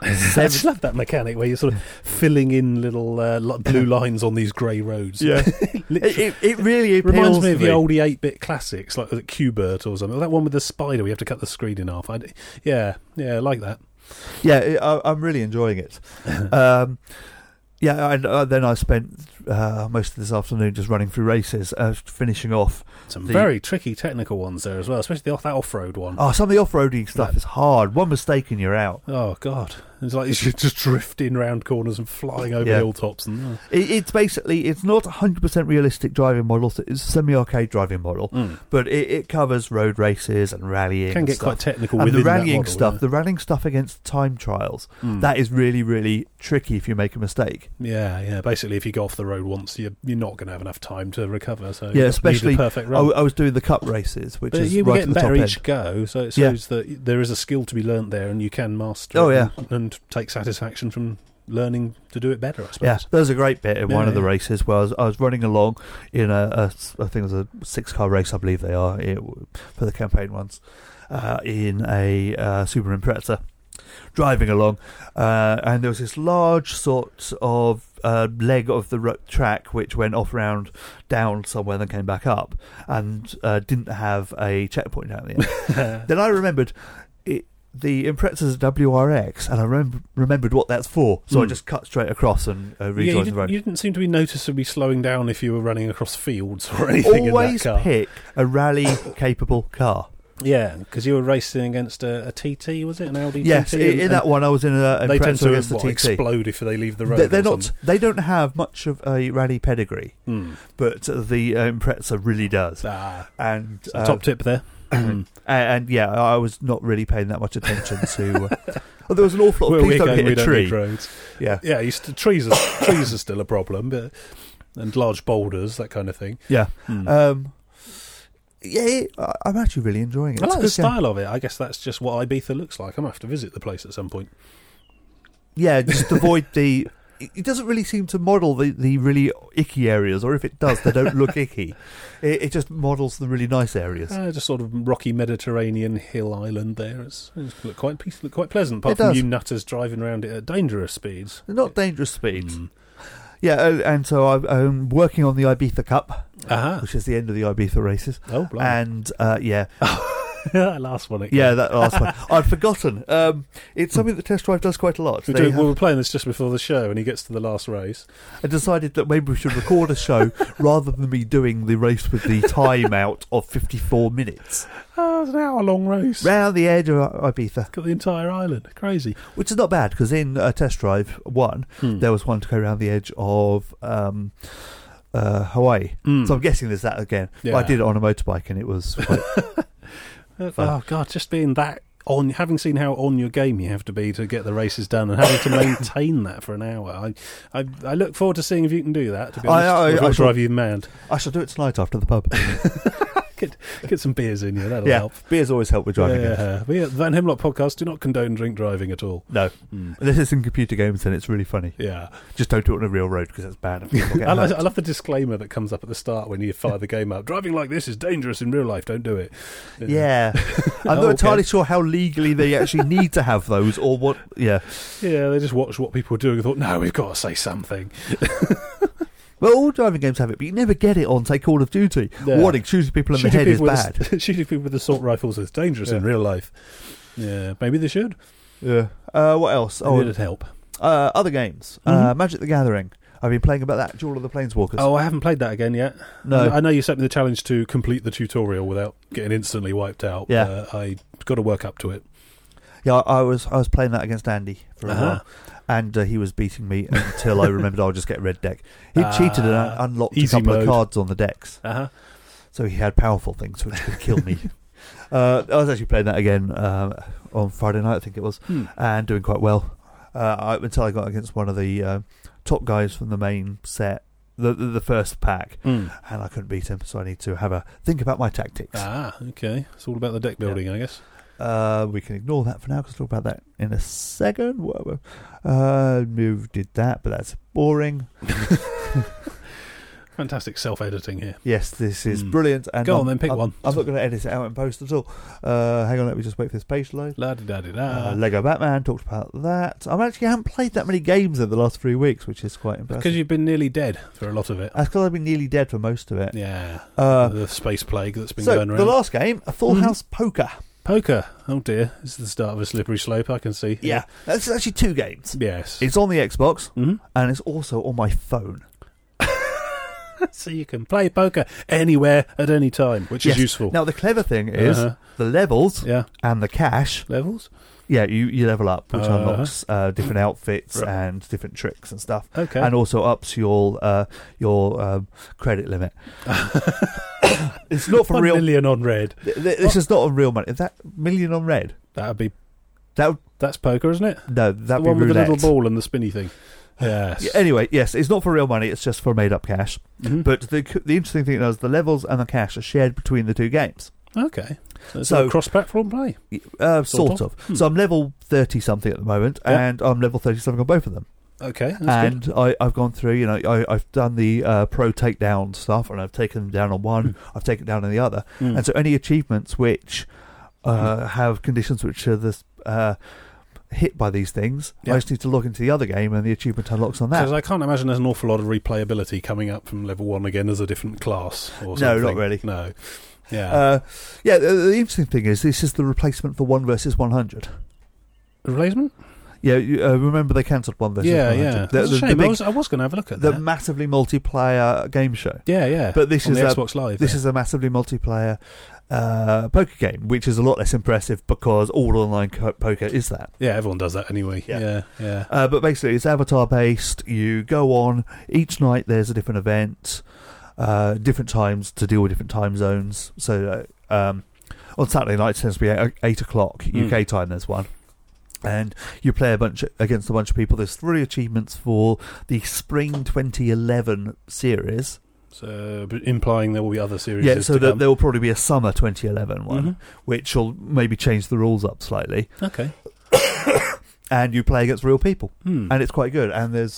I just love that mechanic where you're sort of filling in little uh, li- blue lines on these grey roads. Yeah, it, it, it really appeals reminds me of to the oldie eight-bit classics, like Q-Bert or something. That one with the spider, we have to cut the screen in half. I, yeah, yeah, I like that. Yeah, it, I, I'm really enjoying it. um, yeah, and uh, then I spent uh, most of this afternoon just running through races, uh, finishing off some the, very tricky technical ones there as well, especially the off, that off-road one. Oh, some of the off-roading stuff yeah. is hard. One mistake and you're out. Oh God, it's like you're just drifting around corners and flying over yeah. hilltops. And uh. it, it's basically it's not a hundred percent realistic driving model. It's a semi-arcade driving model, mm. but it, it covers road races and rallying. Can and get stuff. quite technical and within the rallying that model, stuff. yeah. The rallying stuff against time trials. Mm. That is really really tricky if you make a mistake. Yeah, yeah. Basically, if you go off the road once, you're you're not going to have enough time to recover. So yeah, you especially need the perfect I, run. I was doing the cup races, which but is you were right getting at the better top each end. go, so it Yeah. shows that there is a skill to be learnt there, and you can master. Oh, it yeah. and, and take satisfaction from learning to do it better. I suppose. Yeah, there was a great bit in Yeah, one of the yeah. races where I was, I was running along in a, a, I think it was a six-car race, I believe they are, it, for the campaign ones, uh, in a uh, Super Impreza, driving along, uh, and there was this large sort of uh, leg of the ro- track which went off round down somewhere, then came back up, and uh, didn't have a checkpoint at the end. Then I remembered it. The Impreza's W R X, and I rem- remembered what that's for, so Mm. I just cut straight across and uh, Yeah, you, rejoined the didn't, road. you didn't seem to be noticeably slowing down if you were running across fields or anything Always in that car. pick a rally-capable car. Yeah, because you were racing against a, a T T, was it? An Audi Yes, T T? in, in that one I was in a they tend Impreza to against the what, T T. explode if they leave the road. They, they're or not. something. They don't have much of a rally pedigree, Mm. but uh, the uh, Impreza really does. Ah, And so uh, top tip there. and, and yeah, I was not really paying that much attention to. Uh, oh, there was an awful lot Where of we're please don't going, hit we a don't tree. need roads. Yeah, Yeah, you st- trees are trees are still a problem, but and large boulders, that kind of thing. yeah. Mm. Um, yeah, I- I'm actually really enjoying it. I It's like a the good game. style of it. I guess that's just what Ibiza looks like. I'm gonna have to visit the place at some point. Yeah, just avoid the. It it doesn't really seem to model the, the really icky areas, or if it does, they don't look icky. It, it just models the really nice areas. Uh, just sort of rocky Mediterranean hill island there. It's, it's look quite peace, look quite pleasant. Apart It from does. you nutters driving around it at dangerous speeds. They're not dangerous speeds. Mm. Yeah, uh, and so I'm, I'm working on the Ibiza Cup, Aha. which is the end of the Ibiza races. Oh, blimey. And uh, yeah, that last one. Again. yeah, that last one. I'd forgotten. Um, it's something that Test Drive does quite a lot. We, They do, have- we were playing this just before the show, and he gets to the last race. I decided that maybe we should record a show rather than me doing the race with the time out of fifty-four minutes. Oh, it's an hour-long race. Round the edge of Ibiza. Got the entire island. Crazy. Which is not bad, because in uh, Test Drive one, Hmm. there was one to go around the edge of um, uh, Hawaii. Mm. So I'm guessing there's that again. But I Yeah. did it on a motorbike, and it was quite... Uh, Fun. oh God, just being that on, having seen how on your game you have to be to get the races done, and having to maintain that for an hour. I, I, I look forward to seeing if you can do that. To be honest, I- I- It'll I shall- drive you mad. I shall do it tonight after the pub. Get, get some beers in you. That'll yeah, help. beers always help with driving. games. Yeah, we at the Van Hemlock podcast do not condone drink driving at all. No, Mm. this is in computer games, and it's really funny. Yeah, Just don't do it on a real road, because that's bad. And people get I, like, hurt. I love the disclaimer that comes up at the start when you fire the game up. Driving like this is dangerous in real life. Don't do it. Yeah, I'm not Oh, entirely okay. sure how legally they actually need to have those, or what. Yeah, Yeah, they just watched what people were doing and thought, no, we've got to say something. well, all driving games have it, but you never get it on, say, Call of Duty. Yeah. Warning: shooting people in the Shooting head is people bad. with- shooting people with assault rifles is dangerous in Yeah. real life. Yeah, maybe they should. Yeah. Uh, what else? Oh, Oh, it'd help. uh, other games. Uh, Mhm. Magic the Gathering. I've been playing about that. Duel of the Planeswalkers. Oh, I haven't played that again yet. No. I, I know you set me the challenge to complete the tutorial without getting instantly wiped out. Yeah. Uh, I got to work up to it. Yeah, I, I was I was playing that against Andy for a Uh-huh. while, and uh, he was beating me until I remembered I'll just get red deck. He Ah, cheated and un- unlocked a easy couple mode. of cards on the decks, Uh huh. so he had powerful things which could kill me. uh, I was actually playing that again uh, on Friday night, I think it was, Hmm. and doing quite well uh, I, until I got against one of the uh, top guys from the main set, the the, the first pack, Mm. and I couldn't beat him. So I need to have a think about my tactics. Ah, okay. It's all about the deck building, I guess. Uh, we can ignore that for now, because we'll talk about that in a second. Whoa, whoa. Uh, Move did that, but that's boring. Fantastic self-editing here. Yes, this is Mm. brilliant. And Go on I'm, then, pick I'm, one. I'm not going to edit it out in post at all. Uh, hang on, let me just wait for this page to load. La di da di da. Uh, Lego Batman, talked about that. I actually haven't played that many games in the last three weeks, which is quite impressive. Because you've been nearly dead for a lot of it. That's because I've been nearly dead for most of it. Yeah. Uh, the space plague that's been so, going around. the last game, a Full Mhm. House Poker. Poker. Oh dear. This is the start of a slippery slope, I can see. Yeah, that's actually two games. Yes. It's on the Xbox, Mhm. and it's also on my phone. So you can play poker anywhere at any time, which Yes. is useful. Now, the clever thing is Uh-huh. the levels Yeah. and the cash. Levels? Yeah, you, you level up, which Uh-huh. unlocks uh, different outfits Right. and different tricks and stuff, Okay. and also ups your uh, your um, credit limit. It's not for One real. million on red. th- th- This is not on real money. Is that million on red? That would be... That would, That's poker, isn't it? no, the that'd be one with roulette. the little ball and the spinny thing. Yes. Yeah, anyway, yes, it's not for real money. It's just for made up cash. Mhm. But the the interesting thing is the levels and the cash are shared between the two games. Okay. So it's So- a cross-platform play. Uh, Sort sort, of. of. Hmm. So I'm level thirty something at the moment, Yeah. and I'm level thirty something on both of them. Okay, that's and good. I, I've gone through, you know, I, I've done the uh, pro takedown stuff, and I've taken them down on one, Mm. I've taken down on the other, Mm. and so any achievements which uh, have conditions which are this, uh, hit by these things, Yeah. I just need to log into the other game, and the achievement unlocks on that. Because I can't imagine there's an awful lot of replayability coming up from level one again as a different class or No, something. not really. No. Yeah. Uh, yeah, the, the interesting thing is this is the replacement for one versus one hundred. Replacement? Yeah, you, uh, remember they cancelled one versus Yeah, one hundred. yeah. The, That's a the, shame. the, big, I was, I was going to have a look at the that. massively multiplayer game show. Yeah, yeah. But this On is the a, Xbox Live. This yeah. is a massively multiplayer uh, poker game, which is a lot less impressive because all online co- poker is that. Yeah, everyone does that anyway. Yeah. Yeah, yeah. Uh, but basically, it's avatar based. You go on each night. There's a different event, uh, different times to deal with different time zones. So uh, um, on Saturday night, it tends to be eight, eight o'clock U K Mm. time. There's one. And you play a bunch against a bunch of people. There's three achievements for the Spring twenty eleven series. So, but implying there will be other series. Yeah, so to that come. there will probably be a Summer twenty eleven one, Mhm. which will maybe change the rules up slightly. Okay. And you play against real people, Hmm. and it's quite good. And there's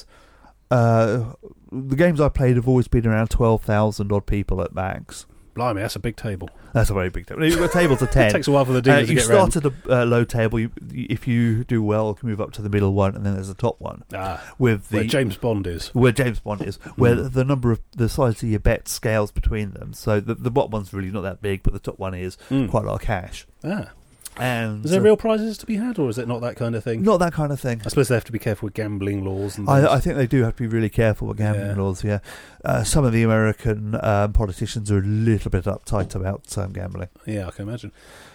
uh, the games I played have always been around twelve thousand odd people at max. Blimey, that's a big table. That's a very big table. You've got tables of ten. It takes a while for the Uh, dealer to you get start round. at a uh, low table. You, if you do well, you can move up to the middle one, and then there's a top one Ah, with the where James Bond is. where James Bond is, where Mm. the number of the size of your bet scales between them. So the, the bottom one's really not that big, but the top one is Mm. quite a lot of cash. Ah. And Is there so- real prizes to be had, or is it not that kind of thing? not that kind of thing. I suppose they have to be careful with gambling laws and things. I, I think they do have to be really careful with gambling Yeah. laws. Yeah, uh, some of the American um, politicians are a little bit uptight about um, gambling. Yeah, I can imagine.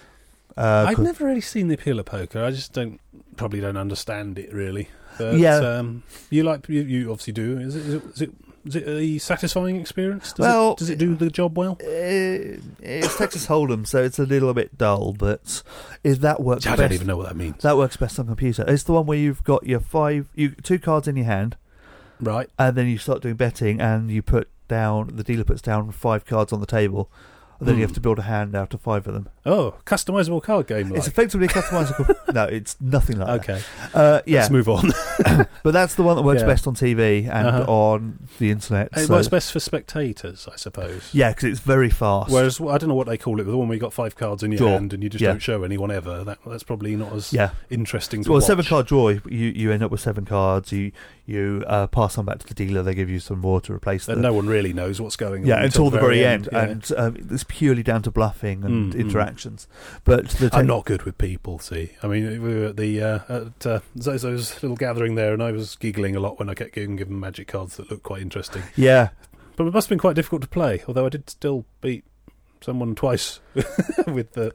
Uh, I've 'cause- never really seen the appeal of poker. I just don't, probably don't understand it really. But, Yeah. Um, you like, you, you obviously do. Is it, is it, is it, is it a satisfying experience? Does Well, it, does it do the job well? Uh, it's Texas Hold'em, so it's a little bit dull, but is that works I best? don't even know what that means. That works best on computer. It's the one where you've got your five, you two cards in your hand, Right. and then you start doing betting, and you put down the dealer puts down five cards on the table, and then you Hmm. have to build a hand out of five of them. Oh, customizable card game. Like. It's effectively customizable. No, it's nothing like Okay. that. Uh, yeah, Let's move on. but that's the one that works Yeah. best on T V and Uh-huh. on the internet. It so- works best for spectators, I suppose. Yeah, because it's very fast. Whereas I don't know what they call it, the one where you got five cards in your Draw. hand and you just Yeah. don't show anyone ever. That that's probably not as yeah, interesting to well, watch. seven card draw. You you end up with seven cards. You you uh, pass on back to the dealer. They give you some more to replace And them. no one really knows what's going on. Yeah, until the very end, yeah. and um, it's purely down to bluffing and Mm, mm. interactions. But the I'm te- not good with people. See, I mean, we were at the uh, at uh, Zozo's little gathering there, and I was giggling a lot when I kept getting given magic cards that looked quite interesting. Yeah, But it must have been quite difficult to play. Although I did still beat someone twice with the.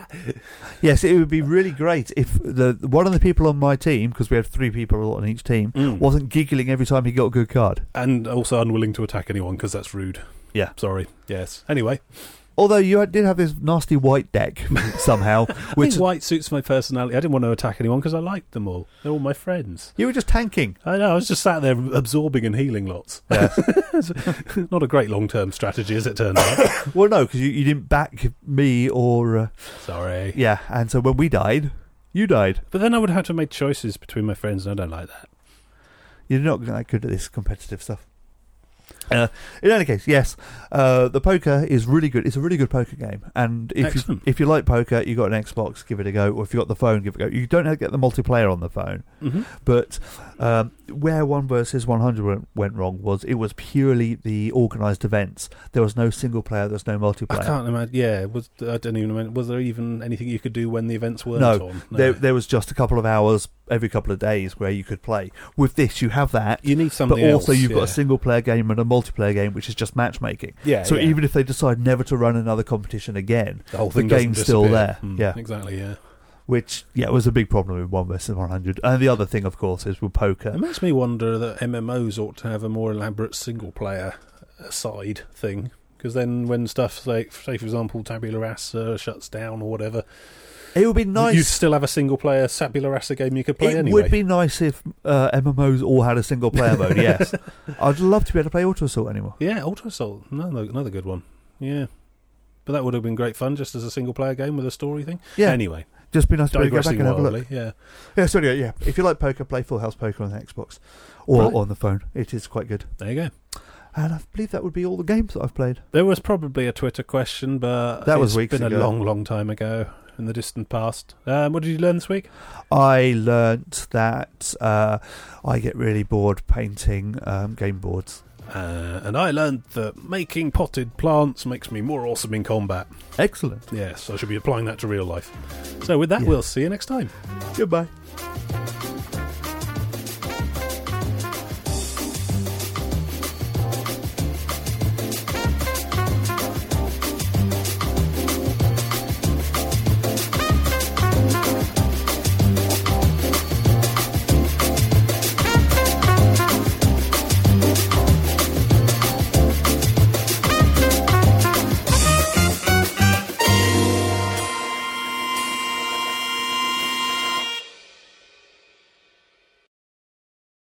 yes, it would be really great if the one of the people on my team, because we have three people on each team, Mm. wasn't giggling every time he got a good card. And also unwilling to attack anyone because that's rude. Yeah. Sorry. Yes. Anyway, Although you had- did have this nasty white deck somehow, I which think white suits my personality. I didn't want to attack anyone because I liked them all. They're all my friends. you were just tanking. I know. I was just sat there absorbing and healing lots. Yeah. Not a great long-term strategy, as it turned out. Well, no, because you, you didn't back me or uh, Sorry. yeah, and so when we died, you died. But then I would have to make choices between my friends, and I don't like that. You're not that good at this competitive stuff. Uh, in any case, yes, uh, the poker is really good. It's a really good poker game, and if you, if you like poker, you got an Xbox, give it a go. Or if you got the phone, give it a go. You don't have to get the multiplayer on the phone, mm-hmm. but um, where One versus one hundred went, went wrong was it was purely the organised events. There was no single player. There was no multiplayer. I can't imagine. Yeah, was I don't even imagine. Was there even anything you could do when the events weren't no, on? No, there there was just a couple of hours every couple of days where you could play. With this, you have that. You need something but also else, you've yeah. got a single player game and a multiplayer game, which is just matchmaking. Yeah. So yeah. even if they decide never to run another competition again, the whole the thing game's still there. Mm, yeah, exactly. Yeah. Which yeah was a big problem with One versus one hundred. And the other thing, of course, is with poker. It makes me wonder that M M Os ought to have a more elaborate single player side thing, because then when stuff like, say for example, Tabula Rasa shuts down or whatever. It would be nice. You'd still have a single-player Tabula Rasa game you could play it anyway. It would be nice if uh, M M Os all had a single-player mode, yes. I'd love to be able to play Auto Assault anymore. Yeah, Auto Assault. Another, another good one. Yeah. But that would have been great fun, just as a single-player game with a story thing. Yeah. Anyway. Just be nice to be able to go back Digressing and have a wildly, look. yeah. Yeah, so anyway, yeah. If you like poker, play Full House Poker on the Xbox. Or Right. on the phone. It is quite good. There you go. And I believe that would be all the games that I've played. There was probably a Twitter question, but That was it's weeks been ago. a long, long time ago in the distant past. Um, what did you learn this week? I learnt that uh, I get really bored painting um, game boards. Uh, and I learned that making potted plants makes me more awesome in combat. Excellent. Yes, I should be applying that to real life. So with that, Yeah. we'll see you next time. Goodbye.